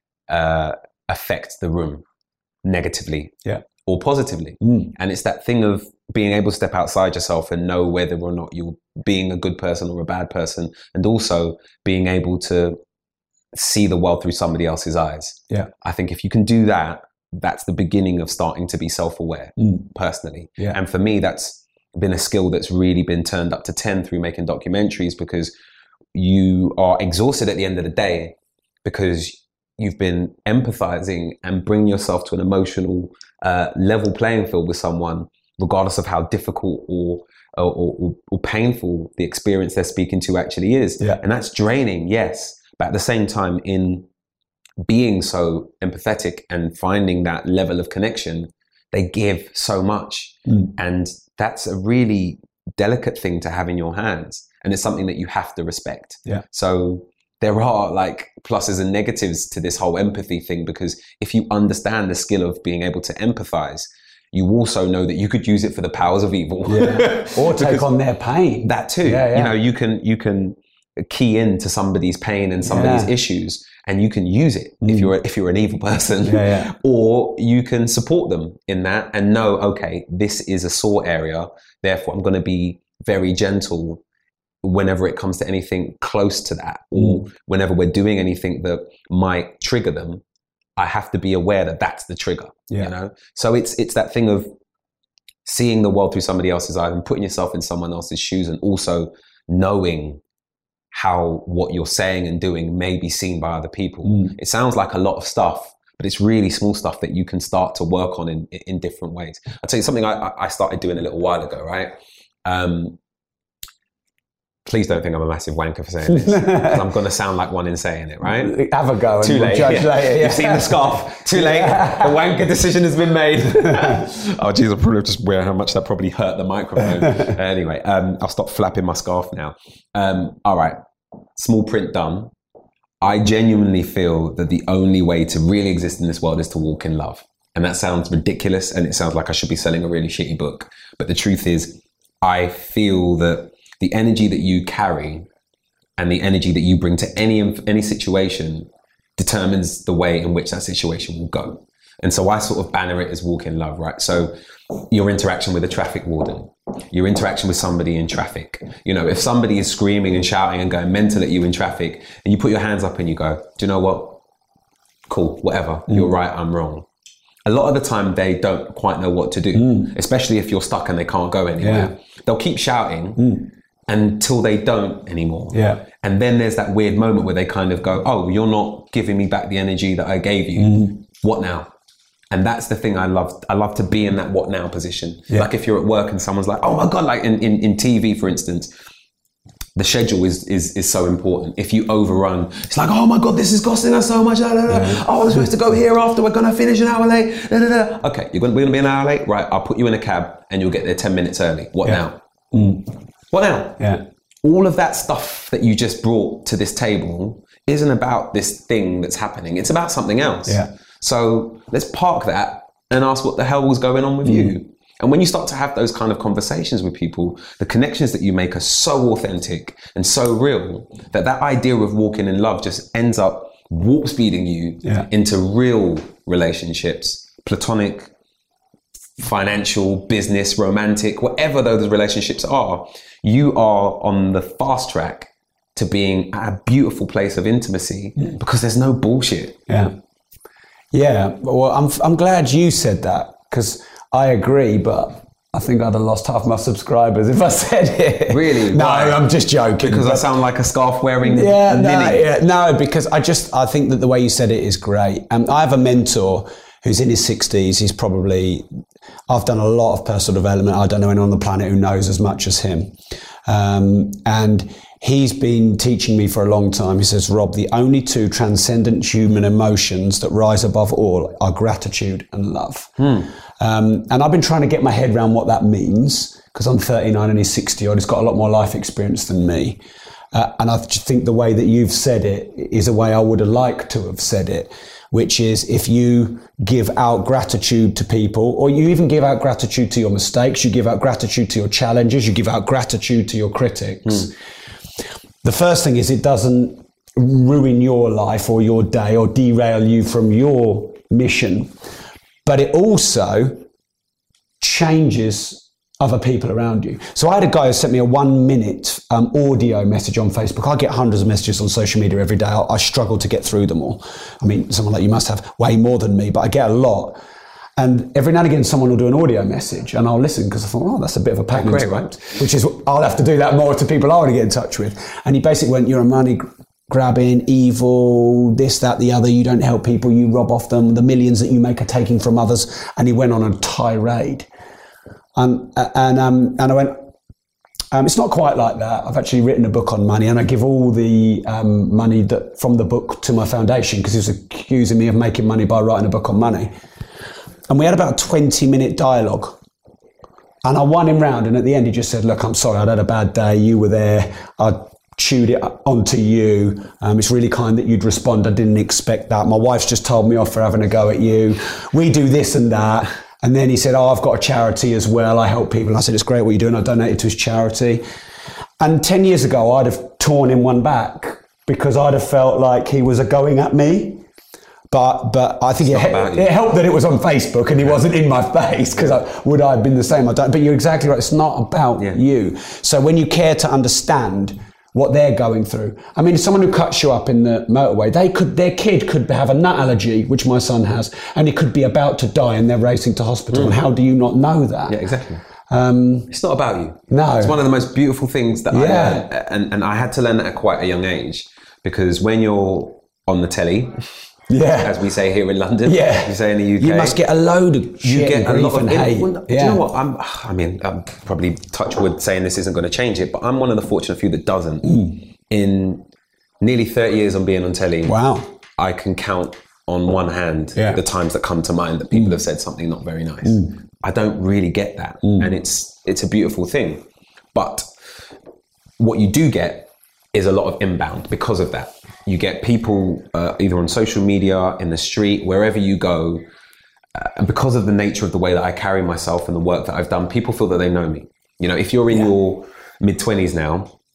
affect the room negatively or positively? And it's that thing of being able to step outside yourself and know whether or not you're being a good person or a bad person, and also being able to see the world through somebody else's eyes. Yeah. I think if you can do that, that's the beginning of starting to be self-aware personally. Yeah. And for me, that's been a skill that's really been turned up to 10 through making documentaries, because you are exhausted at the end of the day because you've been empathizing and bringing yourself to an emotional level playing field with someone, regardless of how difficult or painful the experience they're speaking to actually is. Yeah. And that's draining, yes. But at the same time, in being so empathetic and finding that level of connection, they give so much. And that's a really delicate thing to have in your hands. And it's something that you have to respect. Yeah. So there are like pluses and negatives to this whole empathy thing, because if you understand the skill of being able to empathize, you also know that you could use it for the powers of evil. Yeah.
Or take on their pain.
That too. Yeah. You can key into somebody's pain and somebody's issues, and you can use it if you're an evil person, or you can support them in that and know, okay, this is a sore area, therefore I'm going to be very gentle whenever it comes to anything close to that, or whenever we're doing anything that might trigger them, I have to be aware that that's the trigger. So it's that thing of seeing the world through somebody else's eyes and putting yourself in someone else's shoes, and also knowing how what you're saying and doing may be seen by other people. It sounds like a lot of stuff, but it's really small stuff that you can start to work on in different ways. I'll tell you something I started doing a little while ago, right? Please don't think I'm a massive wanker for saying this, because I'm going to sound like one in saying it, right?
Have a go.
Too late.
Judge later.
You've seen the scarf. Too late. The wanker decision has been made. Oh, geez, I'll probably just wear how much that probably hurt the microphone. Anyway, I'll stop flapping my scarf now. All right. Small print done. I genuinely feel that the only way to really exist in this world is to walk in love. And that sounds ridiculous, and it sounds like I should be selling a really shitty book. But the truth is, I feel that the energy that you carry and the energy that you bring to any situation determines the way in which that situation will go. And so I sort of banner it as walk in love, right? So your interaction with a traffic warden, your interaction with somebody in traffic. You know, if somebody is screaming and shouting and going mental at you in traffic, and you put your hands up and you go, do you know what? Cool, whatever. You're right, I'm wrong. A lot of the time they don't quite know what to do, especially if you're stuck and they can't go anywhere. Yeah. They'll keep shouting until they don't anymore. Yeah. And then there's that weird moment where they kind of go, oh, you're not giving me back the energy that I gave you. What now? And that's the thing I love. I love to be in that what now position. Yeah. Like if you're at work and someone's like, oh my God, like in TV, for instance, the schedule is so important. If you overrun, it's like, oh my God, this is costing us so much. Oh, I'm supposed to go here after, we're going to finish an hour late. Okay, we're going to be an hour late? Right, I'll put you in a cab and you'll get there 10 minutes early. What now? What now? Yeah. All of that stuff that you just brought to this table isn't about this thing that's happening. It's about something else. Yeah. So let's park that and ask what the hell was going on with you. And when you start to have those kind of conversations with people, the connections that you make are so authentic and so real that idea of walking in love just ends up warp speeding you into real relationships, platonic, financial, business, romantic, whatever those relationships are. You are on the fast track to being at a beautiful place of intimacy because there's no bullshit. Yeah.
Yeah, well, I'm glad you said that, because I agree, but I think I'd have lost half my subscribers if I said it.
Really?
No, I'm just joking.
Because I sound like a scarf wearing
no, because I think that the way you said it is great. I have a mentor who's in his 60s. I've done a lot of personal development. I don't know anyone on the planet who knows as much as him. And he's been teaching me for a long time. He says, Rob, the only two transcendent human emotions that rise above all are gratitude and love. And I've been trying to get my head around what that means, because I'm 39 and he's 60 odd. He's got a lot more life experience than me. And I just think the way that you've said it is a way I would have liked to have said it, which is if you give out gratitude to people, or you even give out gratitude to your mistakes, you give out gratitude to your challenges, you give out gratitude to your critics. The first thing is it doesn't ruin your life or your day or derail you from your mission, but it also changes other people around you. So I had a guy who sent me a 1-minute audio message on Facebook. I get hundreds of messages on social media every day. I struggle to get through them all. I mean, someone like you must have way more than me, but I get a lot. And every now and again, someone will do an audio message and I'll listen because I thought, oh, that's a bit of a pack into right? Which is, I'll have to do that more to people I want to get in touch with. And he basically went, you're a money grabbing, evil, this, that, the other. You don't help people. You rob off them. The millions that you make are taking from others. And he went on a tirade. And I went, it's not quite like that. I've actually written a book on money and I give all the money from the book to my foundation because he was accusing me of making money by writing a book on money. And we had about a 20-minute dialogue. And I won him round. And at the end, he just said, look, I'm sorry, I'd had a bad day. You were there. I chewed it onto you. It's really kind that you'd respond. I didn't expect that. My wife's just told me off for having a go at you. We do this and that. And then he said, oh, I've got a charity as well. I help people. And I said, it's great what you're doing. I donated to his charity. And 10 years ago, I'd have torn him one back because I'd have felt like he was going at me. But I think it helped that it was on Facebook and he wasn't in my face, because would I have been the same? I don't. But you're exactly right. It's not about you. So when you care to understand what they're going through. I mean, someone who cuts you up in the motorway, their kid could have a nut allergy, which my son has, and he could be about to die and they're racing to hospital. And how do you not know that?
Yeah, exactly. It's not about you.
No.
It's one of the most beautiful things that I learned. And I had to learn that at quite a young age, because when you're on the telly, as we say here in London, you say in the UK,
you must get a load of shit and grief and hate.
Do you know what? I'm probably touch wood saying this isn't going to change it, but I'm one of the fortunate few that doesn't. In nearly 30 years on being on telly, I can count on one hand the times that come to mind that people have said something not very nice. I don't really get that, and it's a beautiful thing. But what you do get is a lot of inbound because of that. You get people either on social media, in the street, wherever you go. And because of the nature of the way that I carry myself and the work that I've done, people feel that they know me. You know, if you're in your mid-20s now,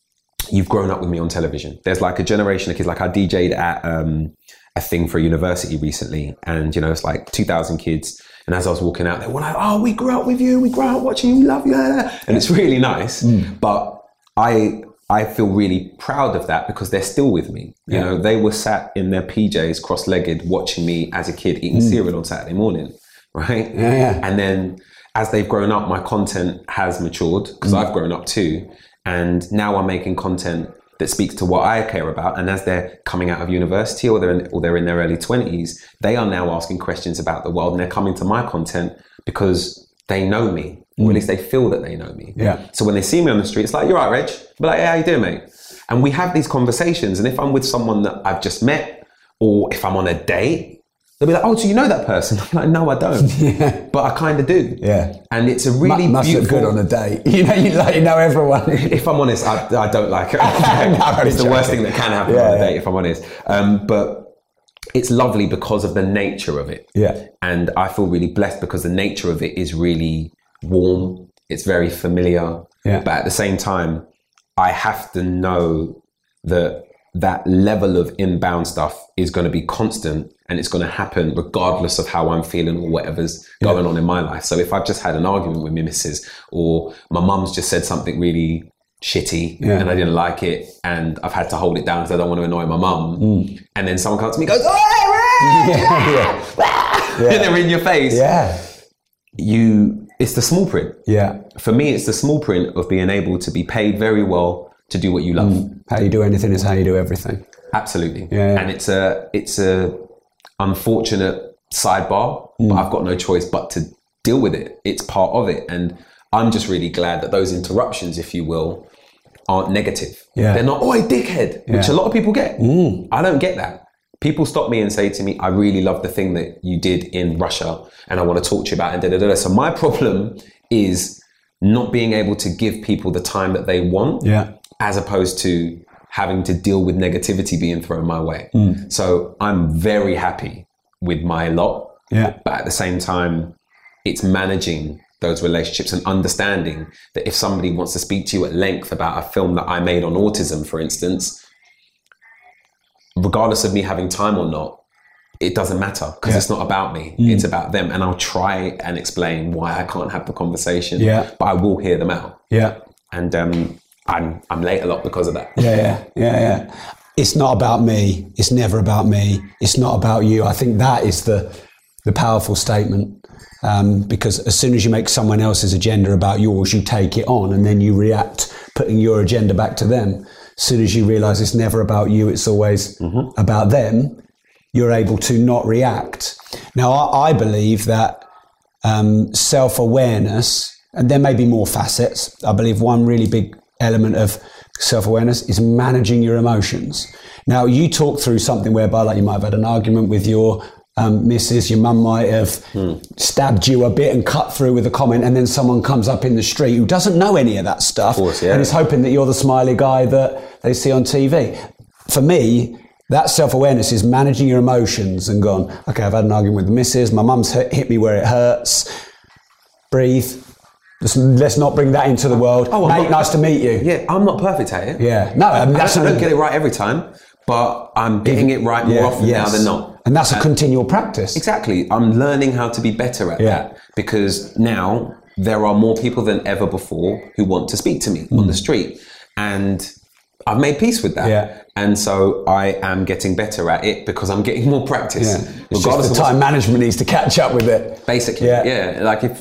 you've grown up with me on television. There's like a generation of kids, like I DJ'd at a thing for a university recently, and you know, it's like 2,000 kids. And as I was walking out, they were like, "Oh, we grew up with you. We grew up watching you. We love you." And it's really nice. But I feel really proud of that because they're still with me. You know, they were sat in their PJs, cross-legged, watching me as a kid eating cereal on Saturday morning, right? And then as they've grown up, my content has matured because I've grown up too. And now I'm making content that speaks to what I care about. And as they're coming out of university or they're in their early 20s, they are now asking questions about the world, and they're coming to my content because they know me, or at least they feel that they know me. So when they see me on the street, it's like, "You're right, Reg." I'll be like, "Hey, how you doing, mate?" And we have these conversations. And if I'm with someone that I've just met, or if I'm on a date, they'll be like, "Oh, so you know that person?" I'm like, "No, I don't." But I kind of do. And it's a really
must
beautiful...
look good on a date. You know everyone.
If I'm honest, I don't like it. It's the worst thing that can happen on a date, if I'm honest. But it's lovely because of the nature of it. And I feel really blessed because the nature of it is really warm. It's very familiar. But at the same time, I have to know that level of inbound stuff is going to be constant, and it's going to happen regardless of how I'm feeling or whatever's going on in my life. So if I've just had an argument with my missus, or my mum's just said something really shitty and I didn't like it, and I've had to hold it down because I don't want to annoy my mum, and then someone comes to me and goes, "Oh, and they're in your face. It's the small print. For me, it's the small print of being able to be paid very well to do what you love.
How you do anything is how you do everything.
Absolutely. And it's a unfortunate sidebar, but I've got no choice but to deal with it. It's part of it. And I'm just really glad that those interruptions, if you will, aren't negative. They're not, "Oh, dickhead," which a lot of people get. I don't get that. People stop me and say to me, "I really love the thing that you did in Russia and I want to talk to you about it." And So my problem is not being able to give people the time that they want, as opposed to having to deal with negativity being thrown my way. So I'm very happy with my lot. But at the same time, it's managing those relationships and understanding that if somebody wants to speak to you at length about a film that I made on autism, for instance, regardless of me having time or not, it doesn't matter because it's not about me. It's about them. And I'll try and explain why I can't have the conversation, but I will hear them out. And I'm late a lot because of that. It's
not about me. It's never about me. It's not about you. I think that is the powerful statement. Because as soon as you make someone else's agenda about yours, you take it on and then you react, putting your agenda back to them. As soon as you realize it's never about you, it's always about them, you're able to not react. Now, I believe that self-awareness, and there may be more facets, I believe one really big element of self-awareness is managing your emotions. Now, you talk through something whereby, like, you might have had an argument with your missus, your mum might have stabbed you a bit and cut through with a comment, and then someone comes up in the street who doesn't know any of that stuff, and is hoping that you're the smiley guy that they see on TV. For me, that self-awareness is managing your emotions and going, "Okay, I've had an argument with the missus, my mum's hit me where it hurts, breathe, let's not bring that into the world. Mate, nice to meet you." I'm not perfect at it. I don't get it right every time, but I'm getting it right more often now than not. And that's a continual practice. Exactly. I'm learning how to be better at that, because now there are more people than ever before who want to speak to me on the street. And I've made peace with that. And so I am getting better at it because I'm getting more practice. It's just the time management needs to catch up with it. Basically, like if,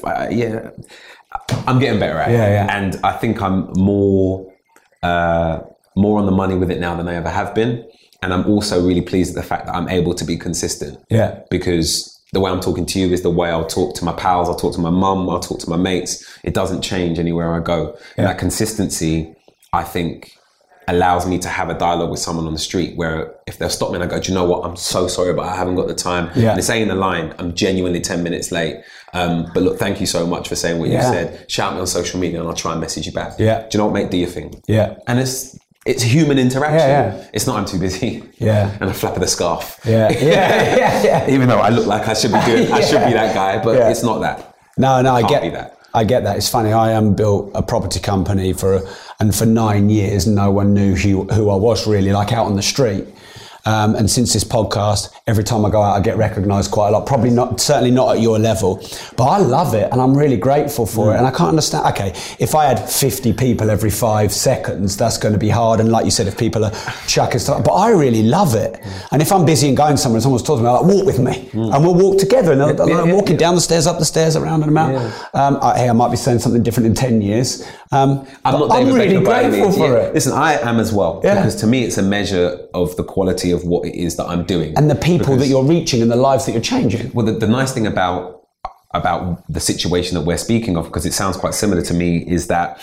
I'm getting better at it. And I think I'm more on the money with it now than I ever have been. And I'm also really pleased at the fact that I'm able to be consistent. Because the way I'm talking to you is the way I'll talk to my pals, I'll talk to my mum, I'll talk to my mates. It doesn't change anywhere I go. And that consistency, I think, allows me to have a dialogue with someone on the street where if they'll stop me and I go, "Do you know what? I'm so sorry, but I haven't got the time." And it's saying the line, "I'm genuinely 10 minutes late. But look, thank you so much for saying what you said. Shout me on social media and I'll try and message you back. Do you know what, mate? Do your thing." And it's human interaction. It's not, "I'm too busy." And a flap of the scarf. Even though I look like I should be doing, I should be that guy, but it's not that. No, I get that. I get that. It's funny. I built a property company and for 9 years, no one knew who I was really, like out on the street. And since this podcast, every time I go out, I get recognised quite a lot. Certainly not at your level, but I love it and I'm really grateful for it. And I can't understand. Okay, if I had 50 people every 5 seconds, that's going to be hard. And like you said, if people are chucking stuff, but I really love it. And if I'm busy and going somewhere, someone's talking to me, I'm like, walk with me, and we'll walk together. And I'm walking down the stairs, up the stairs, around and about. Hey, I might be saying something different in 10 years. I'm really grateful for it.
Listen, I am as well, because to me, it's a measure of the quality of what it is that I'm doing.
And the people that you're reaching and the lives that you're changing.
Well, the nice thing about the situation that we're speaking of, because it sounds quite similar to me, is that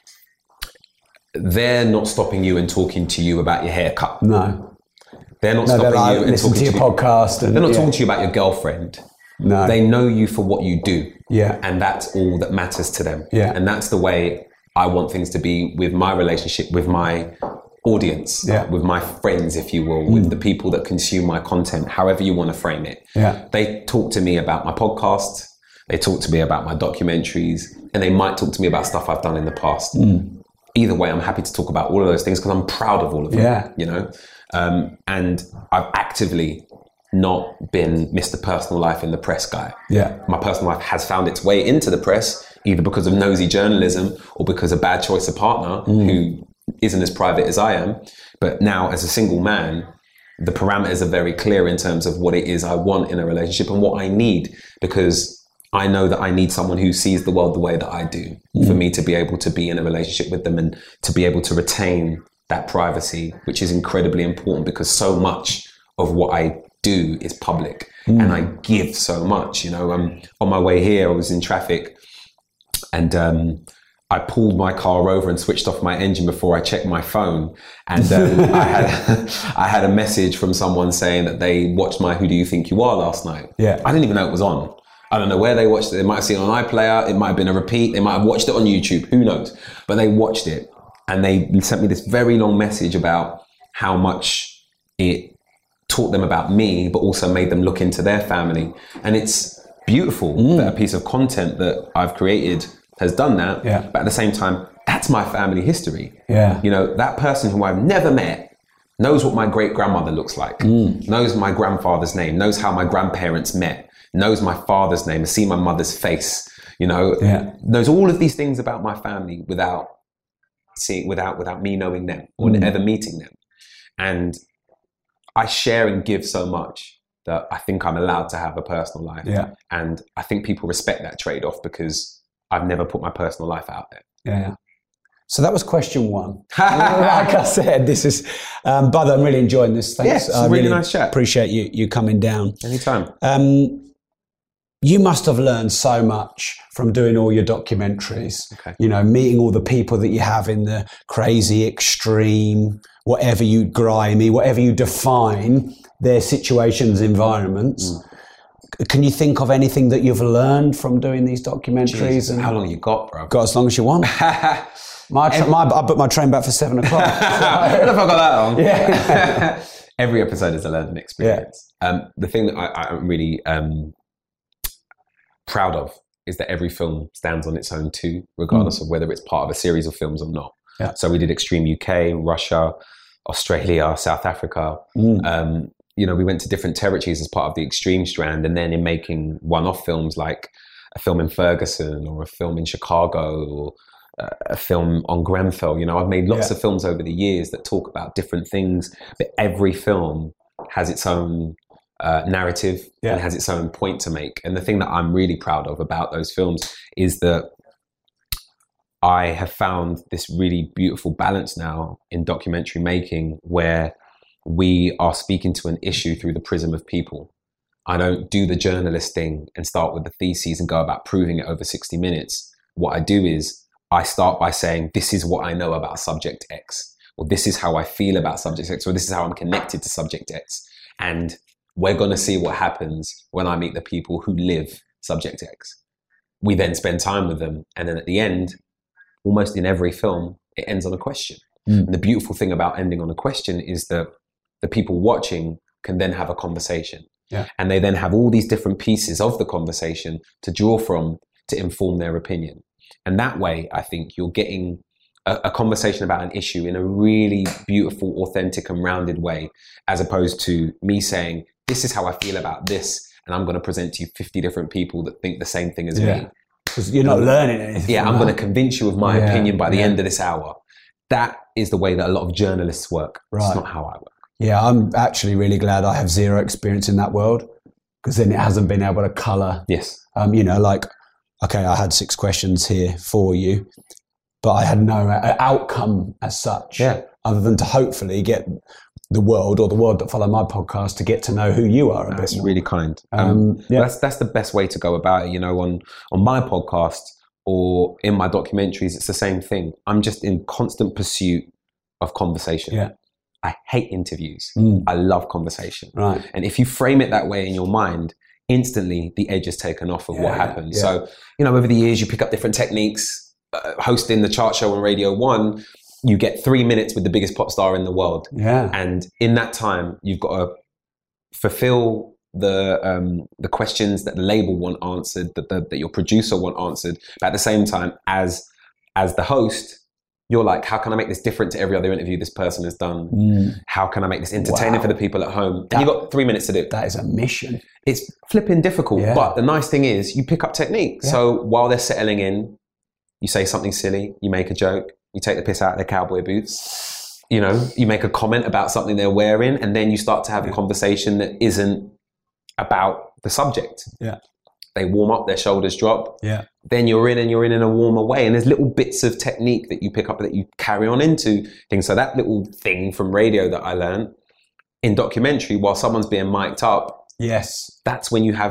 they're not stopping you and talking to you about your haircut.
No.
They're not stopping you and talking
to your podcast.
They're not talking to you about your girlfriend.
No.
They know you for what you do.
Yeah.
And that's all that matters to them.
Yeah.
And that's the way I want things to be with my relationship, with my audience, with my friends, if you will, with the people that consume my content, however you want to frame it.
Yeah.
They talk to me about my podcast, they talk to me about my documentaries, and they might talk to me about stuff I've done in the past. Either way, I'm happy to talk about all of those things because I'm proud of all of them, you know? And I've actively not been Mr. Personal Life in the press guy.
Yeah.
My personal life has found its way into the press, either because of nosy journalism or because of bad choice of partner who isn't as private as I am. But now as a single man, the parameters are very clear in terms of what it is I want in a relationship and what I need, because I know that I need someone who sees the world the way that I do for me to be able to be in a relationship with them and to be able to retain that privacy, which is incredibly important because so much of what I do is public and I give so much. You know, on my way here, I was in traffic and I pulled my car over and switched off my engine before I checked my phone. And I had a message from someone saying that they watched my Who Do You Think You Are last night.
Yeah.
I didn't even know it was on. I don't know where they watched it. They might have seen it on iPlayer. It might have been a repeat. They might have watched it on YouTube. Who knows? But they watched it and they sent me this very long message about how much it taught them about me, but also made them look into their family. And it's beautiful that a piece of content that I've created has done that.
Yeah.
But at the same time, that's my family history.
Yeah.
You know, that person who I've never met knows what my great grandmother looks like, knows my grandfather's name, knows how my grandparents met, knows my father's name, has seen my mother's face, you know, knows all of these things about my family without me knowing them or ever meeting them. And I share and give so much that I think I'm allowed to have a personal life.
Yeah.
And I think people respect that trade-off because I've never put my personal life out there.
Yeah. So that was question 1. Like I said, this is, brother, I'm really enjoying this. Thanks.
Yeah, it's a really nice chat.
Appreciate you coming down.
Anytime.
You must have learned so much from doing all your documentaries.
Okay.
You know, meeting all the people that you have in the crazy, extreme, whatever you grimy, whatever you define their situations, environments. Can you think of anything that you've learned from doing these documentaries?
Jeez, how long you got, bro?
Got as long as you want. I booked my train back for 7 o'clock.
I don't know if I got that long.
Yeah.
Every episode is a learning experience. The thing that I'm really proud of is that every film stands on its own too, regardless of whether it's part of a series of films or not.
Yeah.
So we did Extreme UK, Russia, Australia, South Africa. You know, we went to different territories as part of the Extreme strand, and then in making one-off films like a film in Ferguson or a film in Chicago or a film on Grenfell. You know, I've made lots of films over the years that talk about different things, but every film has its own narrative and has its own point to make. And the thing that I'm really proud of about those films is that I have found this really beautiful balance now in documentary making where we are speaking to an issue through the prism of people. I don't do the journalist thing and start with the theses and go about proving it over 60 minutes. What I do is I start by saying, this is what I know about subject X, or this is how I feel about subject X, or this is how I'm connected to subject X. And we're going to see what happens when I meet the people who live subject X. We then spend time with them. And then at the end, almost in every film, it ends on a question. And the beautiful thing about ending on a question is that the people watching can then have a conversation. And they then have all these different pieces of the conversation to draw from to inform their opinion. And that way, I think you're getting a conversation about an issue in a really beautiful, authentic and rounded way, as opposed to me saying, this is how I feel about this, and I'm going to present to you 50 different people that think the same thing as me.
Because you're not learning anything.
Yeah, I'm going to convince you of my opinion by the end of this hour. That is the way that a lot of journalists work. Right. It's not how I work.
Yeah, I'm actually really glad I have zero experience in that world, because then it hasn't been able to colour.
Yes.
You know, like, okay, I had 6 questions here for you, but I had no outcome as such, other than to hopefully get the world that follow my podcast to get to know who you are a bit more.
That's really kind. That's the best way to go about it. You know, on my podcast or in my documentaries, it's the same thing. I'm just in constant pursuit of conversation.
Yeah.
I hate interviews. I love conversation.
Right.
And if you frame it that way in your mind, instantly the edge is taken off of what happened. So, you know, over the years, you pick up different techniques. Hosting the chart show on Radio 1, you get 3 minutes with the biggest pop star in the world.
Yeah.
And in that time, you've got to fulfill the questions that the label want answered, that your producer want answered. But at the same time, as the host, you're like, how can I make this different to every other interview this person has done? How can I make this entertaining for the people at home? And you've got 3 minutes to do it.
That is a mission.
It's flipping difficult. But the nice thing is you pick up technique. Yeah. So while they're settling in, you say something silly, you make a joke, you take the piss out of their cowboy boots, you know, you make a comment about something they're wearing, and then you start to have a conversation that isn't about the subject.
Yeah.
They warm up, their shoulders drop.
Yeah.
Then you're in a warmer way. And there's little bits of technique that you pick up that you carry on into things. So that little thing from radio that I learned in documentary, while someone's being mic'd up.
Yes.
That's when you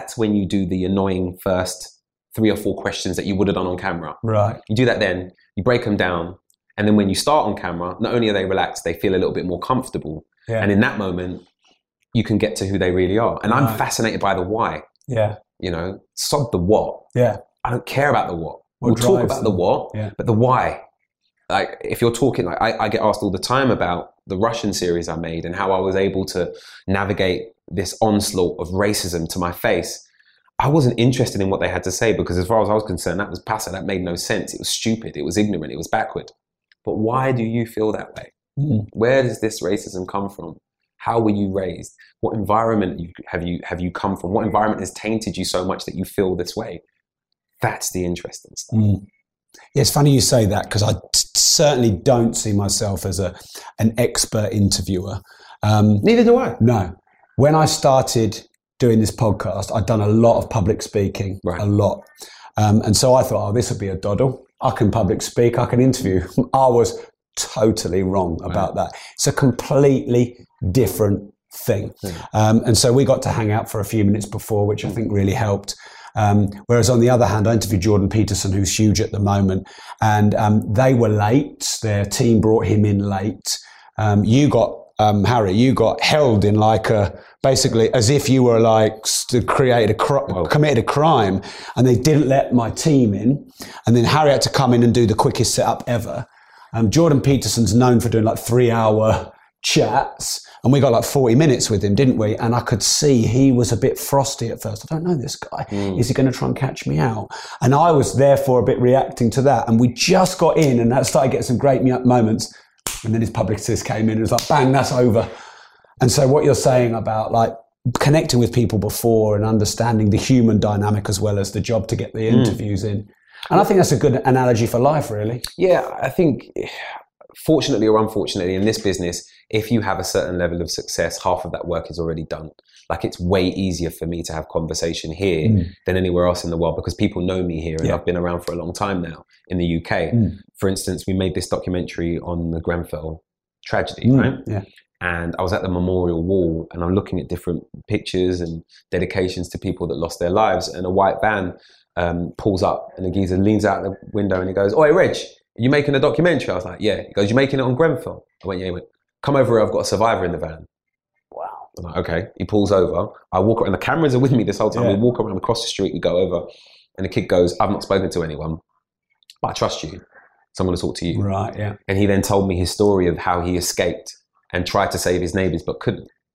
do the annoying first 3 or 4 questions that you would have done on camera.
Right.
You do that then, you break them down. And then when you start on camera, not only are they relaxed, they feel a little bit more comfortable. Yeah. And in that moment, you can get to who they really are. And I'm fascinated by the why.
Yeah.
You know, sod the what.
Yeah.
I don't care about the what. We'll talk about the what, but the why. Like, if you're talking, like, I get asked all the time about the Russian series I made and how I was able to navigate this onslaught of racism to my face. I wasn't interested in what they had to say, because as far as I was concerned, that was passive. That made no sense. It was stupid. It was ignorant. It was backward. But why do you feel that way? Where does this racism come from? How were you raised? What environment have you come from? What environment has tainted you so much that you feel this way? That's the interesting stuff.
Yeah, it's funny you say that, because I certainly don't see myself as an expert interviewer.
Neither do I.
No. When I started doing this podcast, I'd done a lot of public speaking, a lot. And so I thought, this would be a doddle. I can public speak, I can interview. I was totally wrong about that. It's a completely different thing. And so we got to hang out for a few minutes before, which I think really helped. Whereas on the other hand, I interviewed Jordan Peterson, who's huge at the moment, and they were late. Their team brought him in late. Harry, you got held in like basically as if you were like committed a crime, and they didn't let my team in. And then Harry had to come in and do the quickest setup ever. Jordan Peterson's known for doing like 3-hour chats, and we got like 40 minutes with him, didn't we? And I could see he was a bit frosty at first. I don't know this guy. Is he going to try and catch me out? And I was therefore a bit reacting to that. And we just got in, and that started getting some great moments. And then his publicist came in and was like, bang, that's over. And so what you're saying about like connecting with people before and understanding the human dynamic as well as the job to get the interviews in. And I think that's a good analogy for life, really.
Yeah, I think fortunately or unfortunately in this business, if you have a certain level of success, half of that work is already done. Like, it's way easier for me to have conversation here than anywhere else in the world, because people know me here, and I've been around for a long time now in the UK. For instance, we made this documentary on the Grenfell tragedy, right?
Yeah.
And I was at the memorial wall, and I'm looking at different pictures and dedications to people that lost their lives, and a white van pulls up, and the geezer leans out the window and he goes, "Oi, Reg, are you making a documentary?" I was like, "Yeah." He goes, "You making it on Grenfell?" I went, "Yeah." He went, "Come over here, I've got a survivor in the van."
Wow.
I'm like, okay. He pulls over. I walk around, the cameras are with me this whole time. We walk around across the street, we go over, and the kid goes, "I've not spoken to anyone, but I trust you. So I'm going to talk to you."
Right, yeah.
And he then told me his story of how he escaped and tried to save his neighbours but couldn't.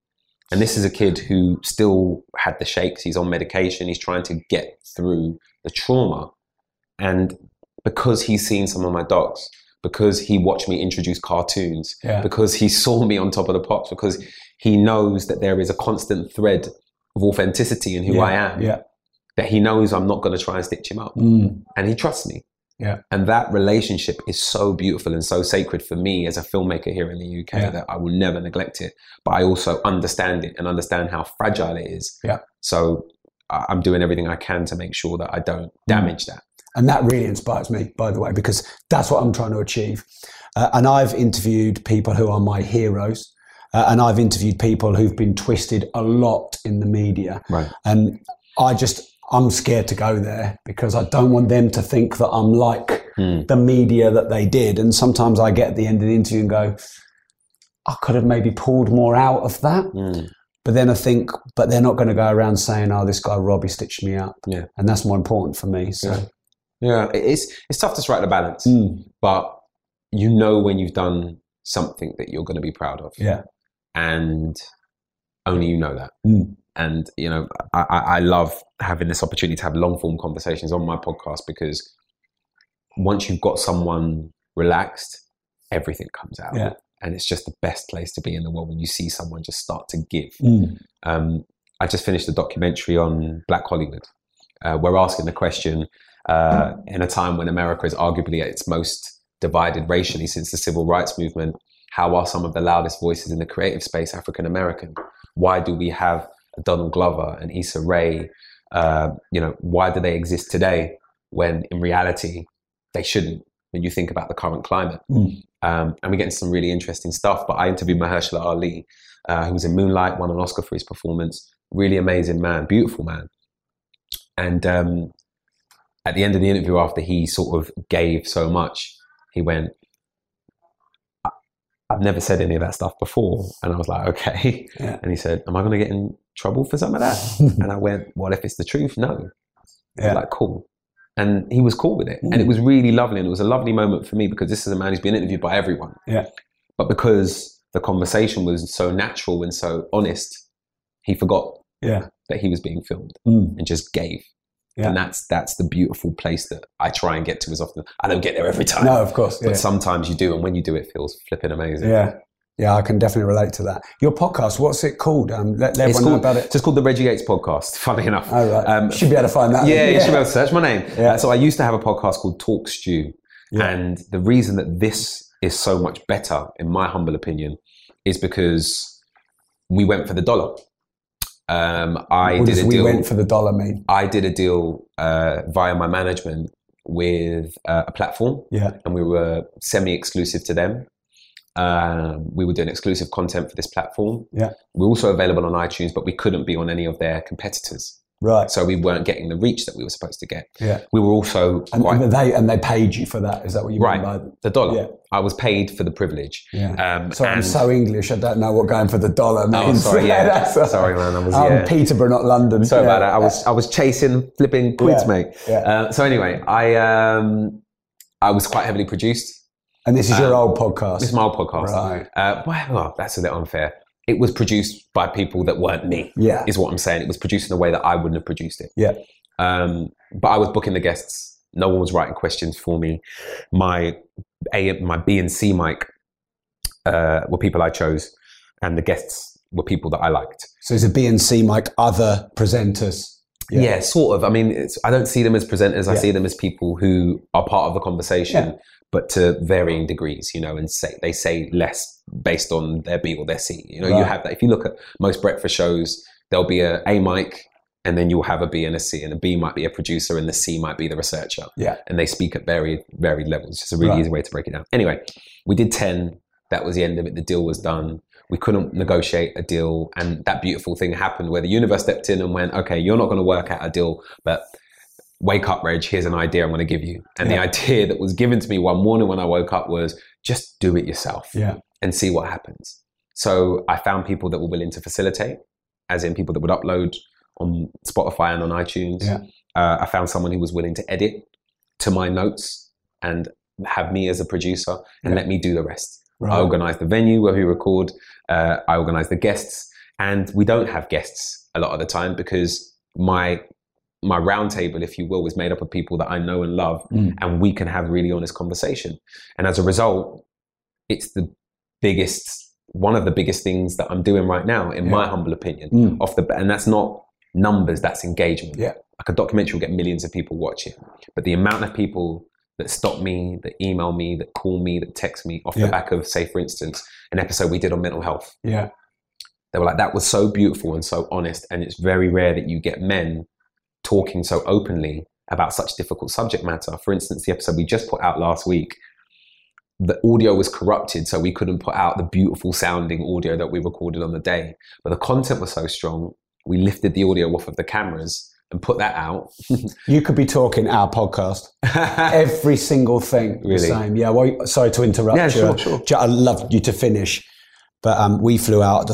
And this is a kid who still had the shakes. He's on medication. He's trying to get through the trauma. And because he's seen some of my docs, because he watched me introduce cartoons, because he saw me on Top of the Pops, because he knows that there is a constant thread of authenticity in who I am, that he knows I'm not going to try and stitch him up. And he trusts me. And that relationship is so beautiful and so sacred for me as a filmmaker here in the UK that I will never neglect it. But I also understand it and understand how fragile it is. So I'm doing everything I can to make sure that I don't damage that.
And that really inspires me, by the way, because that's what I'm trying to achieve. And I've interviewed people who are my heroes. And I've interviewed people who've been twisted a lot in the media. And I'm scared to go there because I don't want them to think that I'm like the media that they did. And sometimes I get at the end of the interview and go, I could have maybe pulled more out of that. But then I think, but they're not going to go around saying, oh, this guy Robbie stitched me up. And that's more important for me. So
it's tough to strike the balance. But you know when you've done something that you're going to be proud of. And only you know that. And, you know, I love having this opportunity to have long form conversations on my podcast because once you've got someone relaxed, everything comes out. And it's just the best place to be in the world when you see someone just start to give. I just finished a documentary on Black Hollywood. We're asking the question, in a time when America is arguably at its most divided racially since the civil rights movement, how are some of the loudest voices in the creative space African American? Why do we have Donald Glover and Issa Rae? Why do they exist today when in reality they shouldn't when you think about the current climate? And we're getting some really interesting stuff. But I interviewed Mahershala Ali, who was in Moonlight, won an Oscar for his performance. Really amazing man, beautiful man. And at the end of the interview, after he sort of gave so much, he went, I've never said any of that stuff before. And I was like, okay. And he said, am I going to get in trouble for some of that? And I went, well, if it's the truth, no. I was like, cool. And he was cool with it. And it was really lovely. And it was a lovely moment for me because this is a man who's been interviewed by everyone. But because the conversation was so natural and so honest, he forgot that he was being filmed and just gave. And that's the beautiful place that I try and get to as often. I don't get there every time.
No, of course.
But sometimes you do. And when you do, it feels flipping amazing.
Yeah, I can definitely relate to that. Your podcast, what's it called? Let everyone know about it.
It's called The Reggie Yates Podcast, funny enough.
Oh, right. Should be able to find that.
Yeah, you should be able to search my name. So I used to have a podcast called Talk Stew. And the reason that this is so much better, in my humble opinion, is because we went for the dollar.
What does we went for the dollar mean?
I did a deal via my management with a platform. And we were semi-exclusive to them. We were doing exclusive content for this platform. We're also available on iTunes, but we couldn't be on any of their competitors. So we weren't getting the reach that we were supposed to get. We were also
and they paid you for that. Is that what you mean by
the dollar? I was paid for the privilege.
I'm so English. I don't know what going for the dollar means.
Oh, sorry, sorry, man.
I'm Peterborough, not London.
Sorry about that. I was chasing flipping quids, mate. So anyway, I was quite heavily produced.
And this is your old podcast?
This is my old podcast.
Right.
Well, that's a bit unfair. It was produced by people that weren't me, is what I'm saying. It was produced in a way that I wouldn't have produced it. But I was booking the guests. No one was writing questions for me. My B and C mic were people I chose, and the guests were people that I liked.
So is a B and C mic other presenters?
Yeah, sort of. I mean, I don't see them as presenters. I see them as people who are part of the conversation, but to varying degrees, you know, and they say less based on their B or their C. You know, you have that. If you look at most breakfast shows, there'll be a mic, and then you'll have a B and a C, and the B might be a producer, and the C might be the researcher. And they speak at varied levels. It's a really easy way to break it down. Anyway, we did 10. That was the end of it. The deal was done. We couldn't negotiate a deal, and that beautiful thing happened where the universe stepped in and went, okay, you're not going to work out a deal, but wake up, Reg, here's an idea I'm going to give you. And the idea that was given to me one morning when I woke up was just do it yourself and see what happens. So I found people that were willing to facilitate, as in people that would upload on Spotify and on iTunes. I found someone who was willing to edit to my notes and have me as a producer and let me do the rest. I organised the venue where we record. I organised the guests. And we don't have guests a lot of the time because my round table, if you will, is made up of people that I know and love, and we can have really honest conversation. And as a result, it's one of the biggest things that I'm doing right now, in my humble opinion, and that's not numbers, that's engagement.
Yeah.
Like a documentary will get millions of people watch it, but the amount of people that stop me, that email me, that call me, that text me off the back of, say, for instance, an episode we did on mental health.
Yeah.
They were like, that was so beautiful and so honest. And it's very rare that you get men talking so openly about such difficult subject matter. For instance, the episode we just put out last week, the audio was corrupted, so we couldn't put out the beautiful sounding audio that we recorded on the day. But the content was so strong, we lifted the audio off of the cameras and put that out.
You could be talking our podcast. Every single thing
really?
The same. Yeah, well, sorry to interrupt you.
Sure.
I'd love you to finish. But we flew out.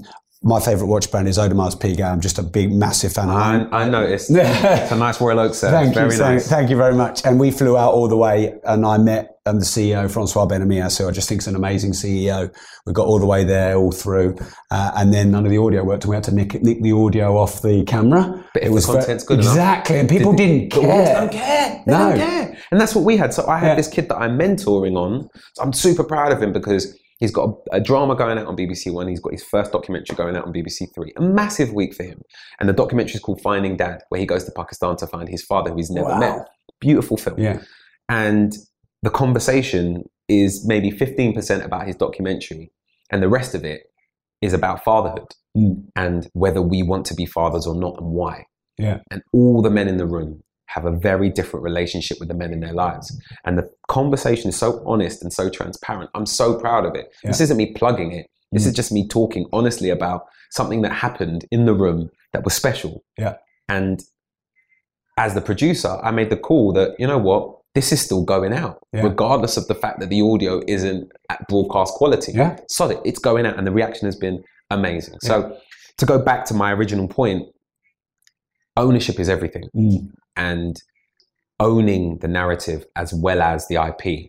My favourite watch brand is Audemars Piguet. I'm just a big, massive fan of
I noticed. It's a nice Royal Oak set.
Thank you very much. And we flew out all the way, and I met the CEO, Francois Benamias, who I just think is an amazing CEO. We got all the way there, all through, and then none of the audio worked, and we had to nick the audio off the camera.
But if the content's good enough.
Exactly, and people didn't care.
They don't care. They don't care. And that's what we had. So I had this kid that I'm mentoring on. So I'm super proud of him because he's got a drama going out on BBC One. He's got his first documentary going out on BBC Three. A massive week for him. And the documentary is called Finding Dad, where he goes to Pakistan to find his father, who he's never met. Beautiful film.
Yeah.
And the conversation is maybe 15% about his documentary, and the rest of it is about fatherhood and whether we want to be fathers or not and why.
Yeah.
And all the men in the room have a very different relationship with the men in their lives. And the conversation is so honest and so transparent. I'm so proud of it. Yeah. This isn't me plugging it. This is just me talking honestly about something that happened in the room that was special.
Yeah.
And as the producer, I made the call that, you know what, this is still going out, regardless of the fact that the audio isn't at broadcast quality.
Yeah.
Solid, it's going out, and the reaction has been amazing. Yeah. So to go back to my original point, ownership is everything. And owning the narrative as well as the IP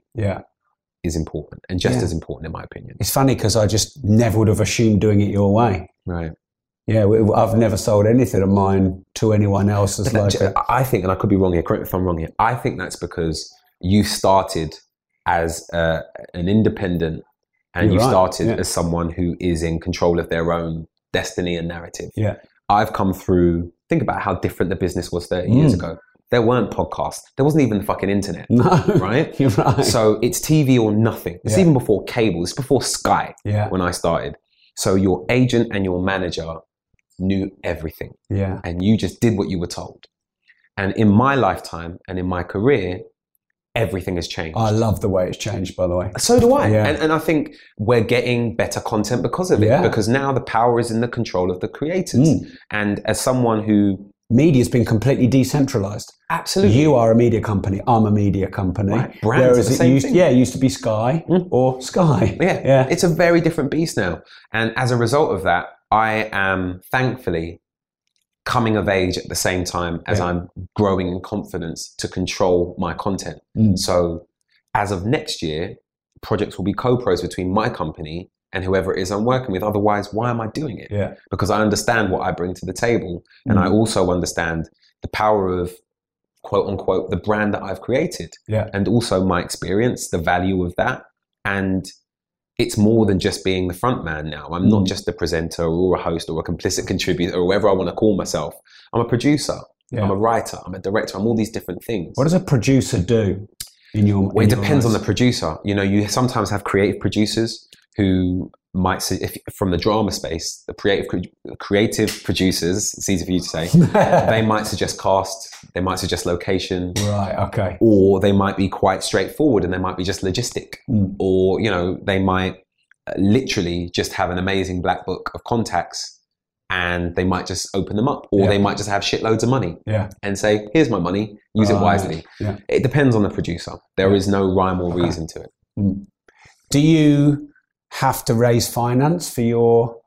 is important, and just as important in my opinion.
It's funny because I just never would have assumed doing it your way.
Right.
Yeah, I've never sold anything of mine to anyone else.
I think, and I could be wrong here, correct me if I'm wrong here, I think that's because you started as an independent, and you started as someone who is in control of their own destiny and narrative.
Yeah.
I've come through, think about how different the business was 30 years ago. There weren't podcasts. There wasn't even the fucking internet.
No,
right?
You're right.
So it's TV or nothing. It's even before cable. It's before Sky when I started. So your agent and your manager knew everything.
Yeah.
And you just did what you were told. And in my lifetime and in my career, everything has changed.
I love the way it's changed, by the way.
So do I.
Yeah.
And I think we're getting better content because of it, because now the power is in the control of the creators. And as someone who...
Media's been completely decentralized.
Absolutely.
You are a media company. I'm a media company.
Right. Brands are the same thing.
It used to be Sky or Sky.
Yeah. It's a very different beast now. And as a result of that, I am thankfully coming of age at the same time as I'm growing in confidence to control my content. So as of next year, projects will be co-pros between my company and whoever it is I'm working with. Otherwise, why am I doing it?
Yeah.
Because I understand what I bring to the table. And I also understand the power of, quote unquote, the brand that I've created.
Yeah.
And also my experience, the value of that. And it's more than just being the front man now. I'm not just a presenter or a host or a complicit contributor or whatever I want to call myself. I'm a producer. I'm a writer. I'm a director. I'm all these different things.
What does a producer do in your
Well, it depends on the producer. You know, you sometimes have creative producers who might, if from the drama space, the creative producers, it's easy for you to say, they might suggest cast, they might suggest location.
Right, okay.
Or they might be quite straightforward and they might be just logistic. Or, you know, they might literally just have an amazing black book of contacts and they might just open them up. Or they might just have shitloads of money and say, here's my money, use it wisely.
Yeah.
It depends on the producer. There is no rhyme or reason to it.
Do you have to raise finance for your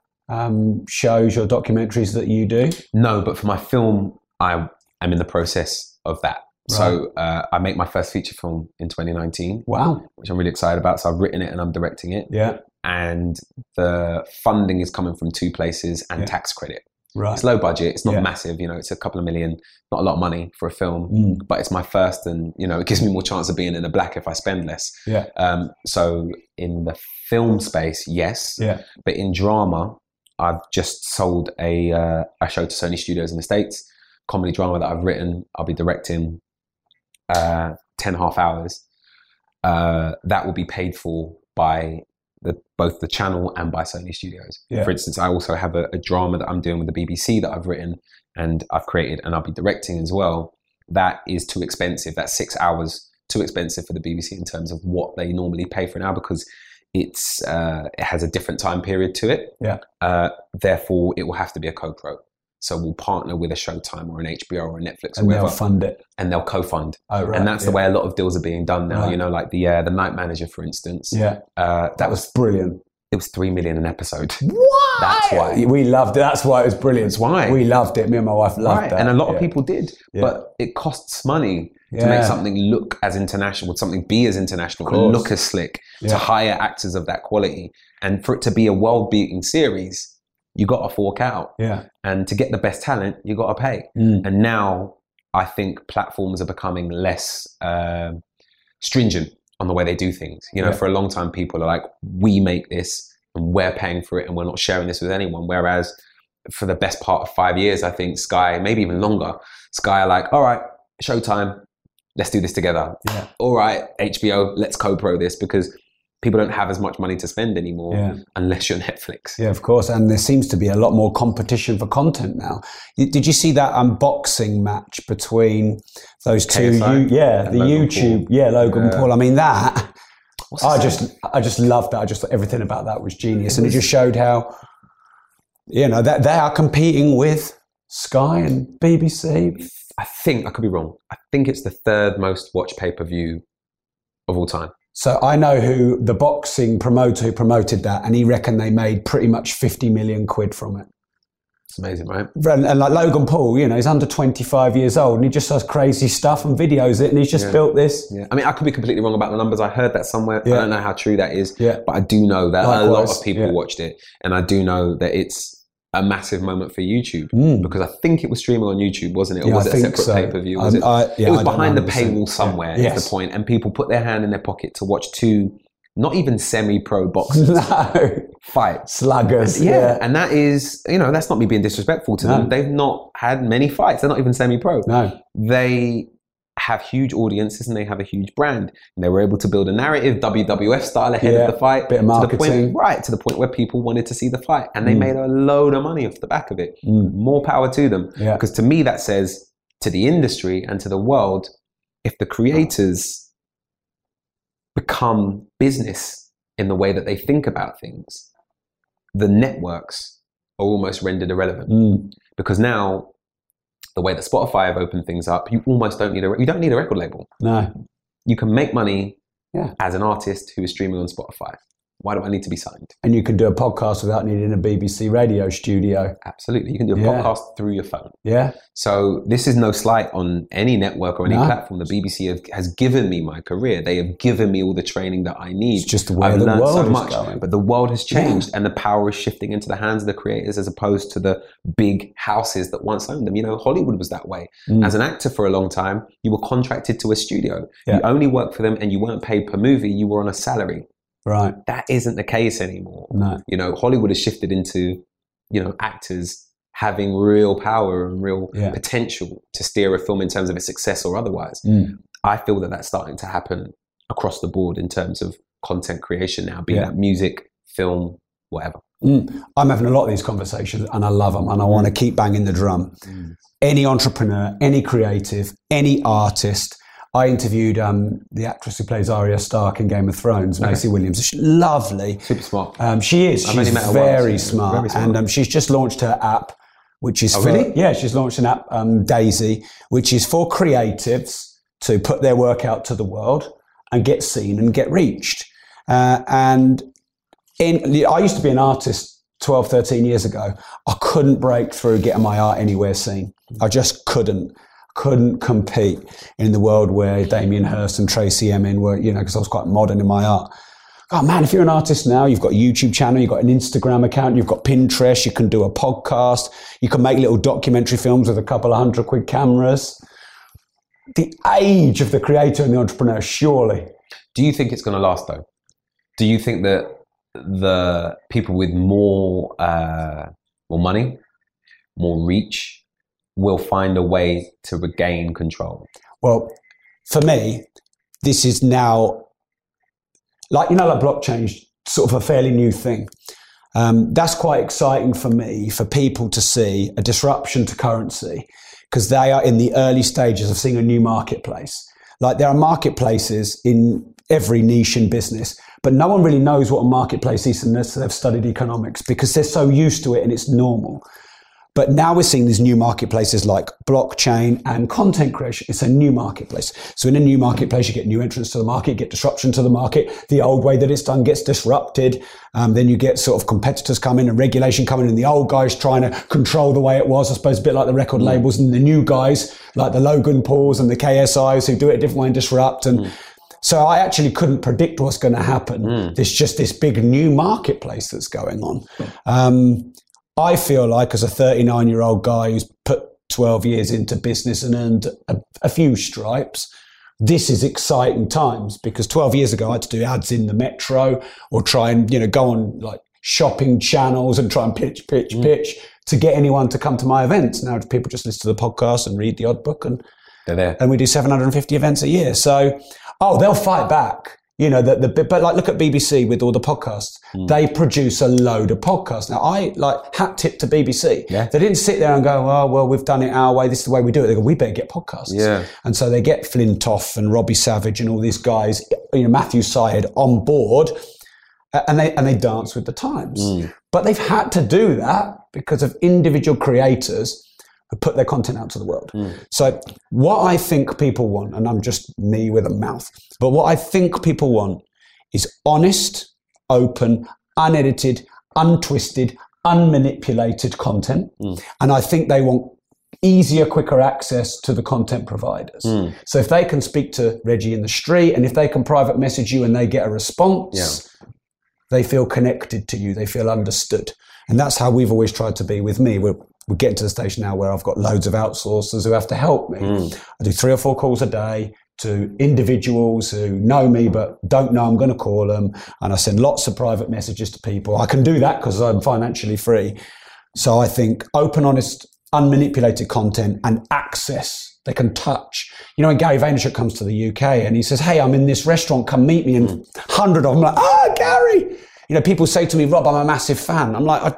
shows, your documentaries that you do?
No, but for my film, I'm in the process of that. Right. So I make my first feature film in 2019.
Wow.
Which I'm really excited about. So I've written it and I'm directing it.
Yeah.
and the funding is coming from 2 places and tax credit.
Right.
It's low budget. It's not massive. It's a couple of million, not a lot of money for a film, but it's my first, and it gives me more chance of being in the black if I spend less.
Yeah.
So in the film space, yes.
Yeah. But
in drama, I've just sold a show to Sony Studios in the States, comedy drama that I've written. I'll be directing 10.5 hours. That will be paid for by both the channel and by Sony Studios. Yeah. For instance, I also have a drama that I'm doing with the BBC that I've written and I've created, and I'll be directing as well. That is too expensive. That's 6 hours too expensive for the BBC in terms of what they normally pay for an hour, because it has a different time period to it.
Yeah.
Therefore, it will have to be a co-pro. So we'll partner with a Showtime or an HBO or a Netflix or
and
whatever.
They'll fund it.
And they'll co-fund.
Oh, right.
And that's the way a lot of deals are being done now.
Right.
Like the Night Manager, for instance.
Yeah.
That was
brilliant.
It was $3 million an episode.
Why?
That's why.
We loved it. That's why it was brilliant.
That's why.
We loved it. Me and my wife loved that.
And a lot of people did. Yeah. But it costs money to make something look as international, something be as international, and look as slick, to hire actors of that quality. And for it to be a world-beating series, you got to fork out.
Yeah.
And to get the best talent, you got to pay. And now I think platforms are becoming less stringent on the way they do things. For a long time, people are like, we make this and we're paying for it and we're not sharing this with anyone. Whereas for the best part of 5 years, I think Sky, maybe even longer, Sky are like, all right, Showtime, let's do this together.
Yeah.
All right, HBO, let's co-pro this, because people don't have as much money to spend anymore unless you're Netflix.
Yeah, of course. And there seems to be a lot more competition for content now. Did you see that unboxing match between those two? The YouTube. Paul. Logan Paul. I mean, that, I just loved that. I just thought everything about that was genius. And it just showed how, that they are competing with Sky and BBC.
I think, I could be wrong, I think it's the 3rd most watched pay-per-view of all time.
So I know who the boxing promoter who promoted that, and he reckoned they made pretty much 50 million quid from it.
It's amazing, right?
And like Logan Paul, he's under 25 years old and he just does crazy stuff and videos it, and he's just built this.
Yeah. I mean, I could be completely wrong about the numbers. I heard that somewhere.
Yeah.
I don't know how true that is,
but
I do know that a lot of people watched it, and I do know that it's a massive moment for YouTube, because I think it was streaming on YouTube, wasn't it? Or was it a separate pay-per-view? Was it was behind the paywall somewhere, is the point. And people put their hand in their pocket to watch 2, not even semi-pro boxers fight.
Sluggers.
And that is, that's not me being disrespectful to them. They've not had many fights. They're not even semi-pro.
No.
They have huge audiences and they have a huge brand. And they were able to build a narrative, WWF style, ahead of the fight.
Bit of marketing.
To the point where people wanted to see the fight. And they made a load of money off the back of it. More power to them.
Yeah.
Because to me, that says to the industry and to the world, if the creators become business in the way that they think about things, the networks are almost rendered irrelevant. Because now, the way that Spotify have opened things up, you almost don't need a record label.
No.
You can make money as an artist who is streaming on Spotify. Why do I need to be signed?
And you can do a podcast without needing a BBC radio studio.
Absolutely. You can do a podcast through your phone.
Yeah.
So this is no slight on any network or any platform. The BBC has given me my career. They have given me all the training that I need.
It's just where the world is going.
But the world has changed and the power is shifting into the hands of the creators as opposed to the big houses that once owned them. Hollywood was that way. As an actor for a long time, you were contracted to a studio. Yeah. You only worked for them and you weren't paid per movie. You were on a salary.
Right.
That isn't the case anymore.
No.
Hollywood has shifted into, actors having real power and real potential to steer a film in terms of its success or otherwise. I feel that that's starting to happen across the board in terms of content creation now, be that music, film, whatever.
I'm having a lot of these conversations and I love them and I want to keep banging the drum. Any entrepreneur, any creative, any artist. I interviewed the actress who plays Arya Stark in Game of Thrones, Maisie Williams. She's lovely.
Super smart.
She is. She's very smart. And she's just launched her app, which is
really?
Yeah, she's launched an app, Daisy, which is for creatives to put their work out to the world and get seen and get reached. I used to be an artist 12, 13 years ago. I couldn't break through getting my art anywhere seen. I just couldn't compete in the world where Damien Hirst and Tracy Emin were, because I was quite modern in my art. oh man, if you're an artist now, you've got a YouTube channel, you've got an Instagram account, you've got Pinterest, you can do a podcast, you can make little documentary films with a couple of £100 cameras. The age of the creator and the entrepreneur, surely.
Do you think it's going to last though? Do you think that the people with more money, more reach, will find a way to regain control?
Well, for me, this is now like blockchain, sort of a fairly new thing. That's quite exciting for me, for people to see a disruption to currency, because they are in the early stages of seeing a new marketplace. Like, there are marketplaces in every niche in business, but no one really knows what a marketplace is unless they've studied economics, because they're so used to it and it's normal. But now we're seeing these new marketplaces like blockchain and content creation. It's a new marketplace. So in a new marketplace, you get new entrants to the market, get disruption to the market. The old way that it's done gets disrupted. Then you get sort of competitors come in and regulation coming in, and the old guys trying to control the way it was. I suppose a bit like the record labels, and the new guys like the Logan Pauls and the KSIs who do it a different way and disrupt. And so I actually couldn't predict what's going to happen. There's just this big new marketplace that's going on. I feel like, as a 39-year-old guy who's put 12 years into business and earned a few stripes, this is exciting times, because 12 years ago I had to do ads in the metro, or try and go on like shopping channels and try and pitch to get anyone to come to my events. Now people just listen to the podcast and read the odd book, and
they're there.
And we do 750 events a year. So, they'll fight back. But like, look at BBC with all the podcasts. They produce a load of podcasts. Now, I hat tip to BBC. Yeah. They didn't sit there and go, oh, well, we've done it our way. This is the way we do it. They go, we better get podcasts. Yeah. And so they get Flintoff and Robbie Savage and all these guys, Matthew Syed on board, and they dance with the times. But they've had to do that because of individual creators who put their content out to the world. So what I think people want, and I'm just me with a mouth, but what I think people want is honest, open, unedited, untwisted, unmanipulated content. And I think they want easier, quicker access to the content providers. So if they can speak to Reggie in the street, and if they can private message you and they get a response, they feel connected to you, they feel understood. And that's how we've always tried to be with me. We're getting to the stage now where I've got loads of outsourcers who have to help me. I do 3 or 4 calls a day to individuals who know me but don't know I'm going to call them, and I send lots of private messages to people. I can do that because I'm financially free. So I think open, honest, unmanipulated content and access they can touch. When Gary Vaynerchuk comes to the UK and he says, hey, I'm in this restaurant, come meet me, and 100 of them are like, Gary! People say to me, Rob, I'm a massive fan. I'm like,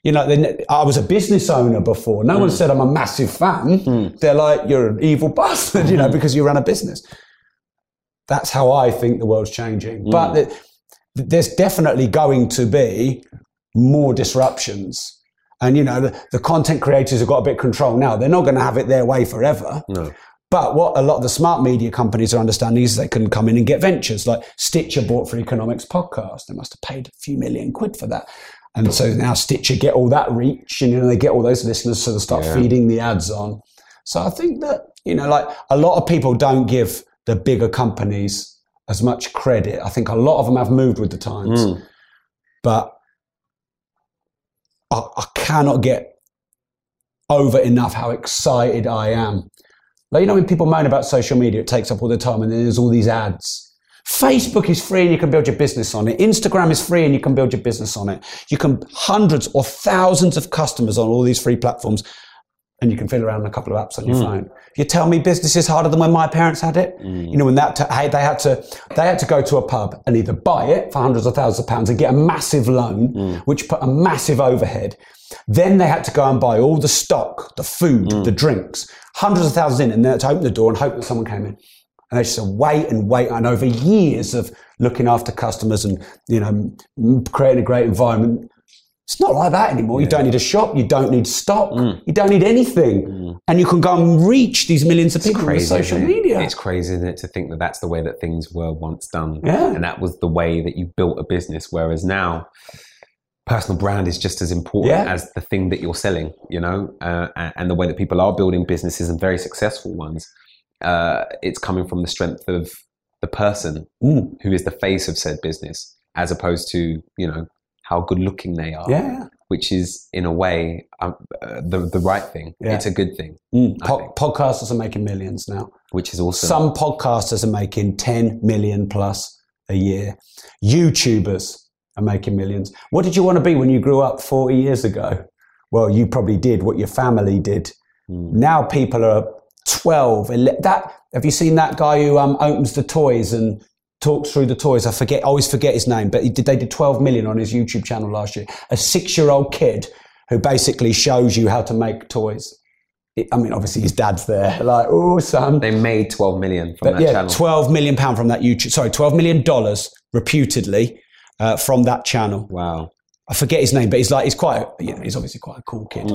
I was a business owner before. No one said I'm a massive fan. They're like, you're an evil bastard, because you run a business. That's how I think the world's changing. But there's definitely going to be more disruptions. And, the content creators have got a bit of control now. They're not going to have it their way forever. No. But what a lot of the smart media companies are understanding is they can come in and get ventures, like Stitcher bought for Economics Podcast. They must have paid a few million quid for that. And so now Stitcher get all that reach, and they get all those listeners, so they start feeding the ads on. So I think that, a lot of people don't give the bigger companies as much credit. I think a lot of them have moved with the times. But I cannot get over enough how excited I am. Like, when people moan about social media, it takes up all the time, and then there's all these ads. Facebook is free and you can build your business on it. Instagram is free and you can build your business on it. You can hundreds or thousands of customers on all these free platforms, and you can fill around a couple of apps on your phone. You tell me business is harder than when my parents had it? When they had to go to a pub and either buy it for hundreds of thousands of pounds and get a massive loan, which put a massive overhead. Then they had to go and buy all the stock, the food, the drinks, hundreds of thousands in, and they had to open the door and hope that someone came in. And they just wait, and over years of looking after customers and, creating a great environment. It's not like that anymore. You don't need a shop. You don't need stock. You don't need anything. And you can go and reach these millions of people with social media.
It's crazy, isn't it, to think that that's the way that things were once done. Yeah. And that was the way that you built a business. Whereas now, personal brand is just as important as the thing that you're selling, and the way that people are building businesses, and very successful ones. It's coming from the strength of the person who is the face of said business. as opposed to, you know, how good looking they are.
Yeah.
Which is, in a way, the right thing.
Yeah.
It's a good thing.
Podcasters are making millions now.
Which is awesome.
Some podcasters are making 10 million plus a year. YouTubers are making millions. What did you want to be when you grew up 40 years ago? Well, you probably did what your family did. Now people are 12. Have you seen that guy who opens the toys and talks through the toys? I always forget his name, but they did 12 million on his YouTube channel last year. A 6-year-old kid who basically shows you how to make toys. I mean, obviously his dad's there. Like, oh, son.
They made 12 million from that channel. 12
million pound from that YouTube. Sorry, $12 million reputedly from that channel.
Wow.
I forget his name, but he's obviously quite a cool kid.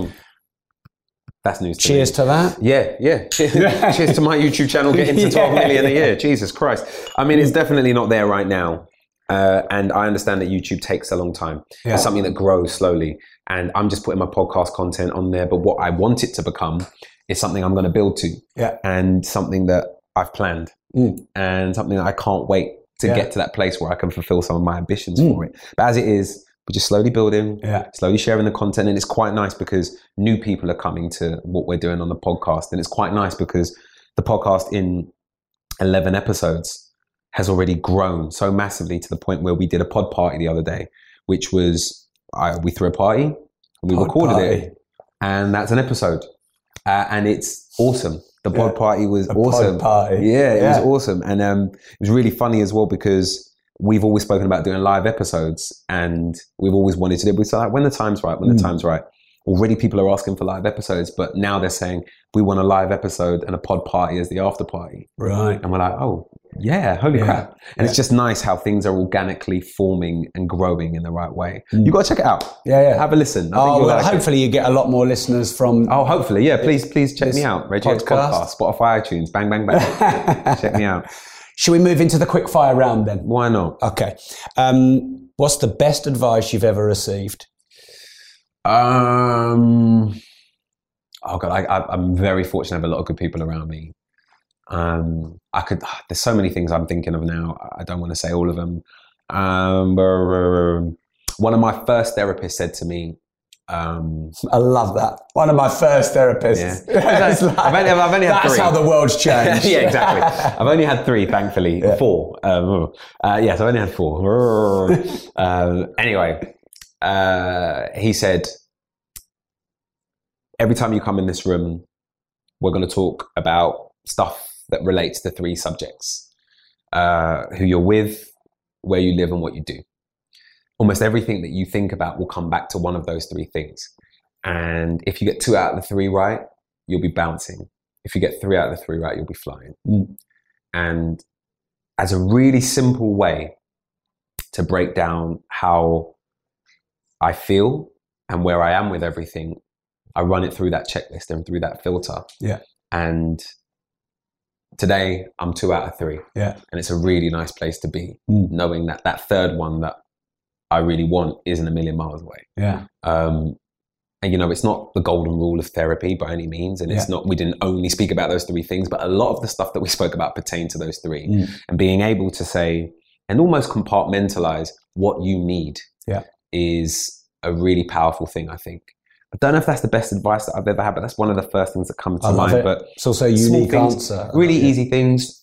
That's news to
Cheers
me.
to that.
Yeah. Cheers to my YouTube channel getting to 12 million a year. Jesus Christ. I mean, it's definitely not there right now. And I understand that YouTube takes a long time. It's something that grows slowly. And I'm just putting my podcast content on there. But what I want it to become is something I'm going to build to. Yeah. And something that I've planned. And something that I can't wait to get to that place where I can fulfill some of my ambitions for it. But as it is, we're just slowly building, slowly sharing the content. And it's quite nice because new people are coming to what we're doing on the podcast. And it's quite nice because the podcast in 11 episodes has already grown so massively to the point where we did a pod party the other day, which was, we threw a party and we recorded it. And that's an episode. And it's awesome. The pod party was awesome.
Pod party.
Yeah, it was awesome. And it was really funny as well because we've always spoken about doing live episodes and we've always wanted to do it. We said, like, when the time's right, the time's right. Already people are asking for live episodes, but now they're saying we want a live episode and a pod party as the after party.
Right.
And we're like, oh, yeah, holy crap. And it's just nice how things are organically forming and growing in the right way. You got to check it out.
Yeah.
Have a listen.
Hopefully you get a lot more listeners from...
Oh, hopefully. Yeah, please check me out. Radio Podcast, Spotify, iTunes, bang, bang, bang. Check me out.
Should we move into the quick fire round then?
Why not?
Okay. What's the best advice you've ever received?
Oh God, I'm very fortunate to have a lot of good people around me. There's so many things I'm thinking of now. I don't want to say all of them. One of my first therapists said to me,
I love that. One of my first therapists.
Yeah. I've only had 3.
That's how the world's changed.
Yeah, exactly. I've only had 3, thankfully. 4. Yes, I've only had 4. Anyway, he said, every time you come in this room, we're going to talk about stuff that relates to 3 subjects. Who you're with, where you live, and what you do. Almost everything that you think about will come back to one of those 3 things. And if you get 2 out of the 3 right, you'll be bouncing. If you get 3 out of the 3 right, you'll be flying. And as a really simple way to break down how I feel and where I am with everything, I run it through that checklist and through that filter.
Yeah.
And today I'm 2 out of 3.
Yeah.
And it's a really nice place to be, knowing that that 3rd one that I really want isn't a million miles away.
Yeah.
And it's not the golden rule of therapy by any means. And it's not, we didn't only speak about those 3 things, but a lot of the stuff that we spoke about pertain to those 3. And being able to say and almost compartmentalize what you need is a really powerful thing, I think. I don't know if that's the best advice that I've ever had, but that's one of the first things that come to mind. But
it's also a unique answer.
Really easy things.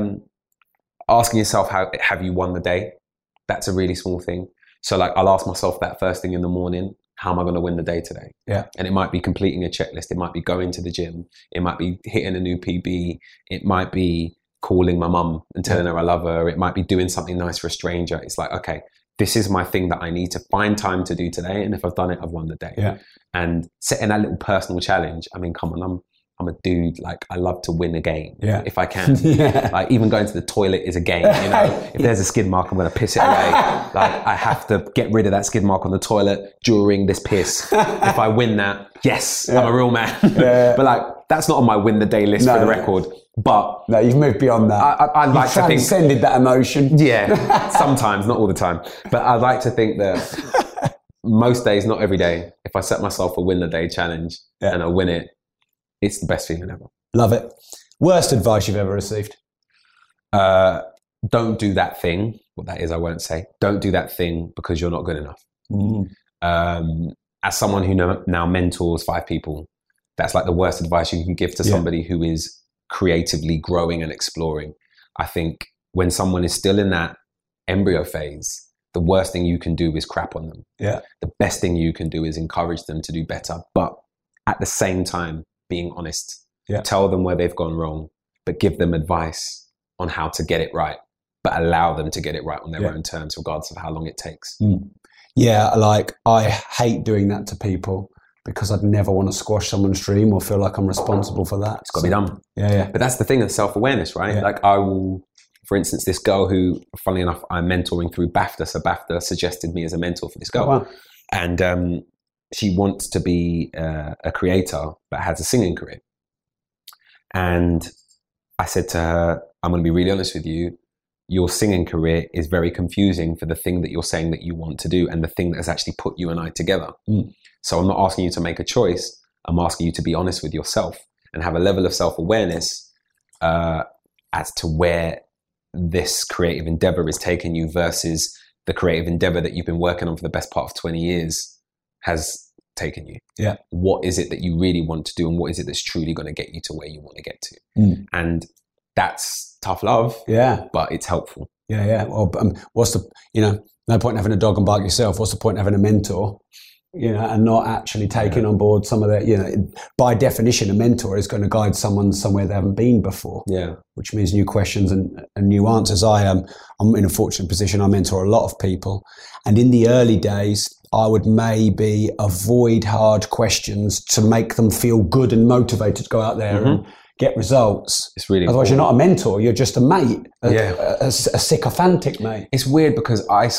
Asking yourself, have you won the day? That's a really small thing. So like, I'll ask myself that first thing in the morning, how am I going to win the day today?
Yeah.
And it might be completing a checklist. It might be going to the gym. It might be hitting a new PB. It might be calling my mum and telling her I love her. It might be doing something nice for a stranger. It's like, okay, this is my thing that I need to find time to do today. And if I've done it, I've won the day.
Yeah.
And setting that little personal challenge. I mean, come on, I'm a dude, like I love to win a game if I can. Like even going to the toilet is a game, you know. If there's a skid mark, I'm going to piss it away. Like I have to get rid of that skid mark on the toilet during this piss. If I win that, yes, I'm a real man. But like, that's not on my win the day list for the record. But
no, you've moved beyond that.
I'd like to think
transcended that emotion.
Yeah, sometimes, not all the time. But I'd like to think that most days, not every day, if I set myself a win the day challenge and I win it, it's the best feeling ever.
Love it. Worst advice you've ever received?
Don't do that thing what that is, I won't say. Don't do that thing because you're not good enough. As someone who now mentors 5 people, that's like the worst advice you can give to somebody who is creatively growing and exploring. I think when someone is still in that embryo phase, the worst thing you can do is crap on them.
Yeah.
The best thing you can do is encourage them to do better, but at the same time, being honest.
Yeah.
Tell them where they've gone wrong, but give them advice on how to get it right, but allow them to get it right on their own terms, regardless of how long it takes.
Yeah, like I hate doing that to people because I'd never want to squash someone's dream or feel like I'm responsible for that.
It's got to be done.
Yeah.
But that's the thing of self-awareness, right?
Yeah.
Like I will, for instance, this girl who, funnily enough, I'm mentoring through BAFTA. So BAFTA suggested me as a mentor for this girl.
Oh, wow.
And she wants to be a creator, but has a singing career. And I said to her, I'm going to be really honest with you. Your singing career is very confusing for the thing that you're saying that you want to do and the thing that has actually put you and I together. So I'm not asking you to make a choice. I'm asking you to be honest with yourself and have a level of self-awareness as to where this creative endeavor is taking you versus the creative endeavor that you've been working on for the best part of 20 years has taken you.
Yeah.
What is it that you really want to do and what is it that's truly going to get you to where you want to get to? And that's tough love.
Yeah.
But it's helpful.
Yeah. Well, what's the, no point in having a dog and bark yourself. What's the point in having a mentor, and not actually taking on board some of the, by definition, a mentor is going to guide someone somewhere they haven't been before.
Yeah.
Which means new questions and new answers. I'm in a fortunate position. I mentor a lot of people. And in the early days, I would maybe avoid hard questions to make them feel good and motivated to go out there and get results.
It's really
Otherwise,
important.
you're not a mentor. You're just a mate, a sycophantic mate.
It's weird because I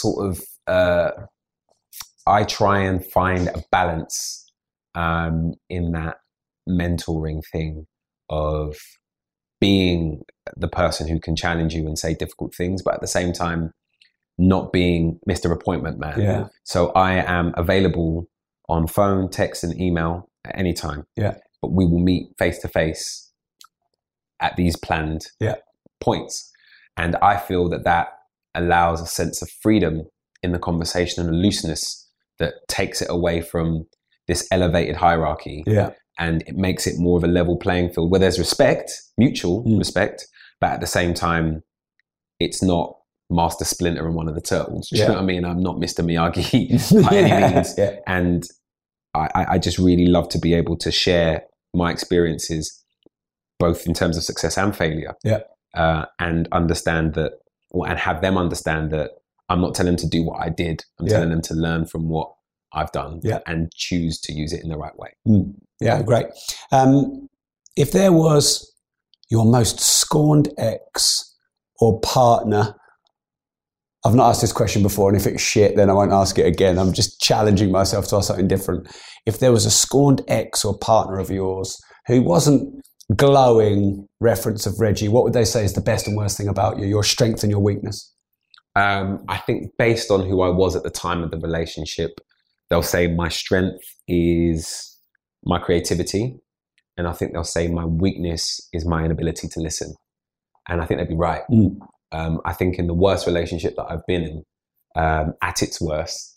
I try and find a balance in that mentoring thing of being the person who can challenge you and say difficult things, but at the same time, not being Mr. Appointment Man.
Yeah.
So I am available on phone, text, and email at any time.
Yeah.
But we will meet face to face at these planned points. And I feel that allows a sense of freedom in the conversation and a looseness that takes it away from this elevated hierarchy.
Yeah.
And it makes it more of a level playing field where there's respect, mutual respect, but at the same time, it's not Master Splinter and one of the turtles. Do you know what I mean? I'm not Mr. Miyagi by any means.
Yeah.
And I just really love to be able to share my experiences, both in terms of success and failure.
Yeah.
And understand that, and have them understand that I'm not telling them to do what I did. I'm telling them to learn from what I've done and choose to use it in the right way.
Yeah, great. If there was your most scorned ex or partner, I've not asked this question before, and if it's shit, then I won't ask it again. I'm just challenging myself to ask something different. If there was a scorned ex or partner of yours who wasn't glowing reference of Reggie, what would they say is the best and worst thing about you, your strength and your weakness?
I think based on who I was at the time of the relationship, they'll say my strength is my creativity. And I think they'll say my weakness is my inability to listen. And I think they'd be right. I think in the worst relationship that I've been in, at its worst,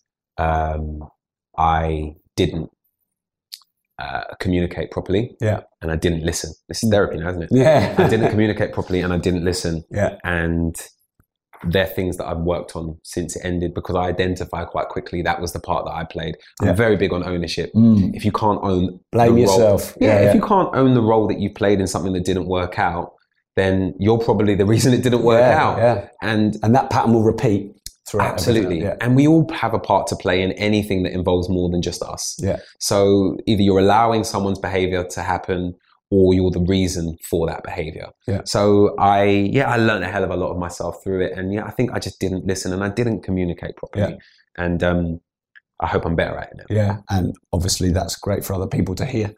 I didn't communicate properly.
Yeah.
And I didn't listen. This is therapy now, isn't it?
Yeah.
I didn't communicate properly and I didn't listen.
Yeah.
And they're things that I've worked on since it ended because I identify quite quickly that was the part that I played. I'm very big on ownership. If you can't own
blame
the
yourself.
Role, if you can't own the role that you played in something that didn't work out, then you're probably the reason it didn't work out.
Yeah. And that pattern will repeat throughout.
Absolutely.
Yeah.
And we all have a part to play in anything that involves more than just us.
Yeah.
So either you're allowing someone's behavior to happen or you're the reason for that behavior.
Yeah.
So I learned a hell of a lot of myself through it. And I think I just didn't listen and I didn't communicate properly.
Yeah.
And I hope I'm better at it now.
Yeah. And obviously that's great for other people to hear.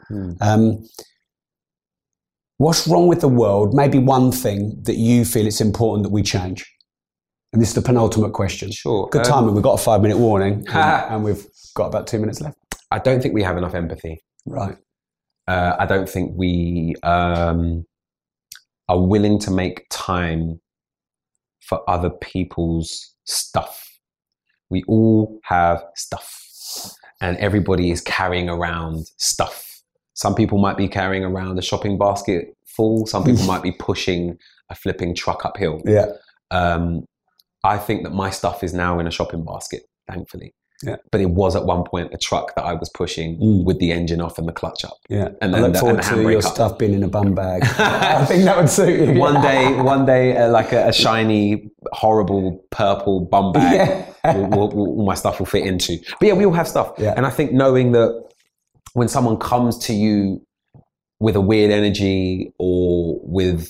What's wrong with the world? Maybe one thing that you feel it's important that we change. And this is the penultimate question.
Sure.
Good timing. We've got a 5-minute warning and we've got about 2 minutes left.
I don't think we have enough empathy.
Right.
I don't think we are willing to make time for other people's stuff. We all have stuff, and everybody is carrying around stuff. Some people might be carrying around a shopping basket full. Some people might be pushing a flipping truck uphill.
Yeah.
I think that my stuff is now in a shopping basket, thankfully.
Yeah.
But it was at one point a truck that I was pushing with the engine off and the clutch up.
Yeah.
And
I
then
look forward to your stuff being in a bum bag. I think that would suit you.
One day, like a shiny, horrible purple bum bag, all my stuff will fit into. But yeah, we all have stuff.
Yeah. And
I think knowing that when someone comes to you with a weird energy or with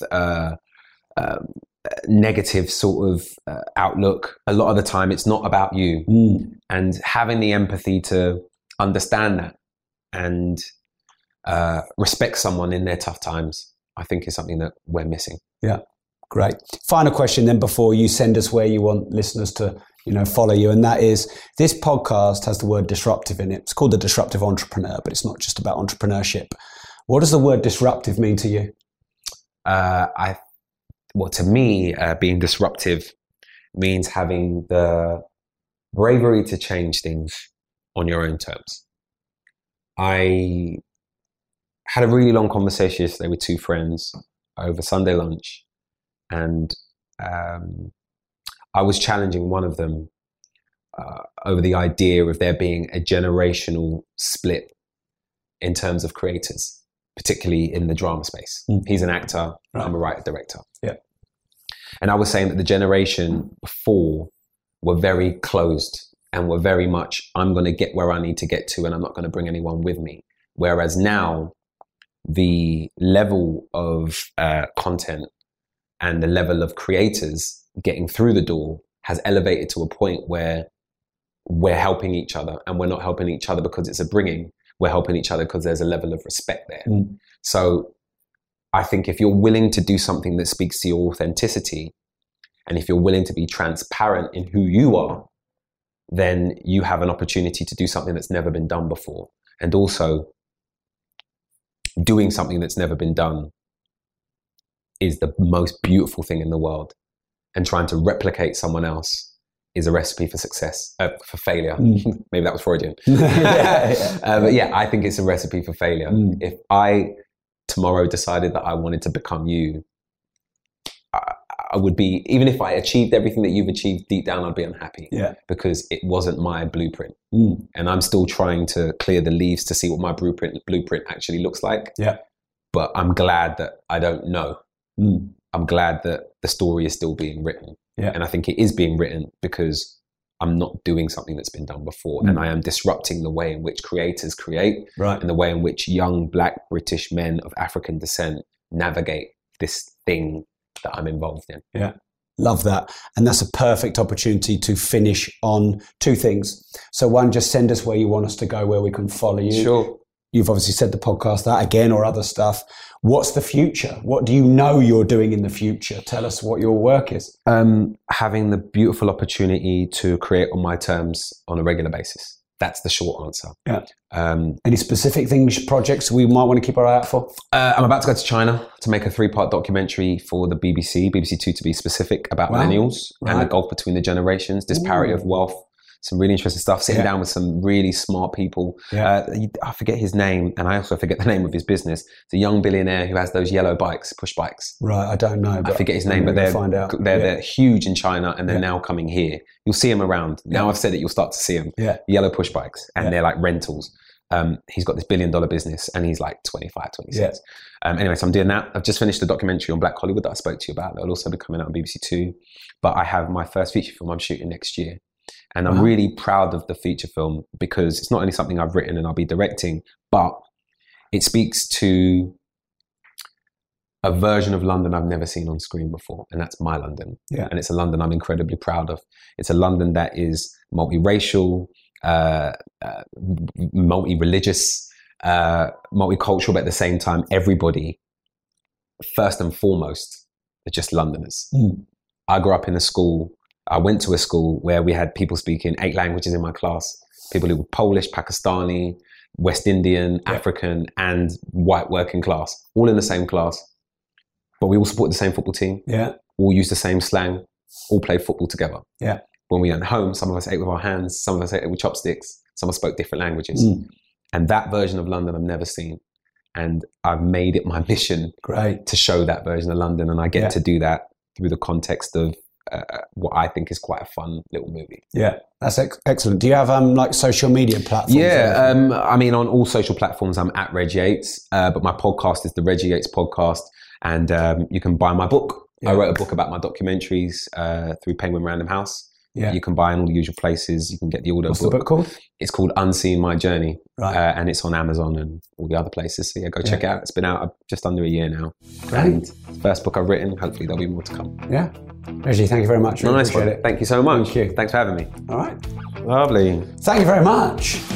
negative sort of outlook, a lot of the time it's not about you. And having the empathy to understand that and respect someone in their tough times, I think is something that we're missing.
Yeah, great. Final question then before you send us where you want listeners to follow you, and that is, this podcast has the word disruptive in it. It's called The Disruptive Entrepreneur, but it's not just about entrepreneurship. What does the word disruptive mean to you?
Well, to me, being disruptive means having the bravery to change things on your own terms. I had a really long conversation yesterday with two friends over Sunday lunch, and I was challenging one of them over the idea of there being a generational split in terms of creators, particularly in the drama space. He's an actor, I'm a writer-director.
Yeah.
And I was saying that the generation before were very closed and were very much, I'm going to get where I need to get to and I'm not going to bring anyone with me. Whereas now, the level of content and the level of creators getting through the door has elevated to a point where we're helping each other, and we're not helping each other because it's a bringing. We're helping each other because there's a level of respect there. So I think if you're willing to do something that speaks to your authenticity, and if you're willing to be transparent in who you are, then you have an opportunity to do something that's never been done before. And also, doing something that's never been done is the most beautiful thing in the world. And trying to replicate someone else is a recipe for success, for failure. Maybe that was Freudian. But yeah, I think it's a recipe for failure. If I tomorrow decided that I wanted to become you, I would be, even if I achieved everything that you've achieved, deep down I'd be unhappy.
Yeah.
Because it wasn't my blueprint. And I'm still trying to clear the leaves to see what my blueprint actually looks like.
Yeah.
But I'm glad that I don't know. I'm glad that the story is still being written.
Yeah.
And I think it is being written because I'm not doing something that's been done before. And I am disrupting the way in which creators create, and the way in which young Black British men of African descent navigate this thing that I'm involved in.
Yeah. Love that. And that's a perfect opportunity to finish on two things. So one, just send us where you want us to go, where we can follow you.
Sure.
You've obviously said the podcast, that again, or other stuff. What's the future? What do you know you're doing in the future? Tell us what your work is.
Having the beautiful opportunity to create on my terms on a regular basis. That's the short answer.
Yeah. Any specific things, projects we might want to keep our eye out for?
I'm about to go to China to make a 3-part documentary for the BBC 2 to be specific, about millennials and the gulf between the generations, disparity of wealth. Some really interesting stuff, sitting down with some really smart people. I forget his name, and I also forget the name of his business. It's a young billionaire who has those yellow bikes, push bikes.
Right, I don't know.
I forget his name, but they're huge in China, and they're now coming here. You'll see them around. Now I've said it, you'll start to see them. Yellow push bikes, and they're like rentals. He's got this $1 billion business, and he's like 25, 26. Anyway, so I'm doing that. I've just finished the documentary on Black Hollywood that I spoke to you about. That'll also be coming out on BBC 2. But I have my first feature film I'm shooting next year. And I'm really proud of the feature film because it's not only something I've written and I'll be directing, but it speaks to a version of London I've never seen on screen before. And that's my London.
Yeah.
And it's a London I'm incredibly proud of. It's a London that is multiracial, multi-religious, multicultural, but at the same time, everybody, first and foremost, are just Londoners. I grew up in I went to a school where we had people speaking 8 languages in my class. People who were Polish, Pakistani, West Indian, African, and white working class, all in the same class. But we all supported the same football team.
Yeah.
All used the same slang. all played football together.
Yeah.
When we went home, some of us ate with our hands, some of us ate with chopsticks, some of us spoke different languages. And that version of London I've never seen. And I've made it my mission to show that version of London. And I get to do that through the context of what I think is quite a fun little movie.
Yeah, that's excellent. Do you have like social media platforms?
Yeah, I mean, on all social platforms, I'm at Reg Yates, but my podcast is the Reggie Yates Podcast. And you can buy my book. I wrote a book about my documentaries through Penguin Random House. Yeah. You can buy in all the usual places. You can get the audio book.
What's the book called?
It's called Unseen My Journey. And it's on Amazon and all the other places. So go check it out. It's been out just under a year now.
Great.
And first book I've written. Hopefully there'll be more to come.
Yeah. Reggie, thank you very much.
Really nice one. Thank you so much.
Thank you.
Thanks for having me.
All right.
Lovely.
Thank you very much.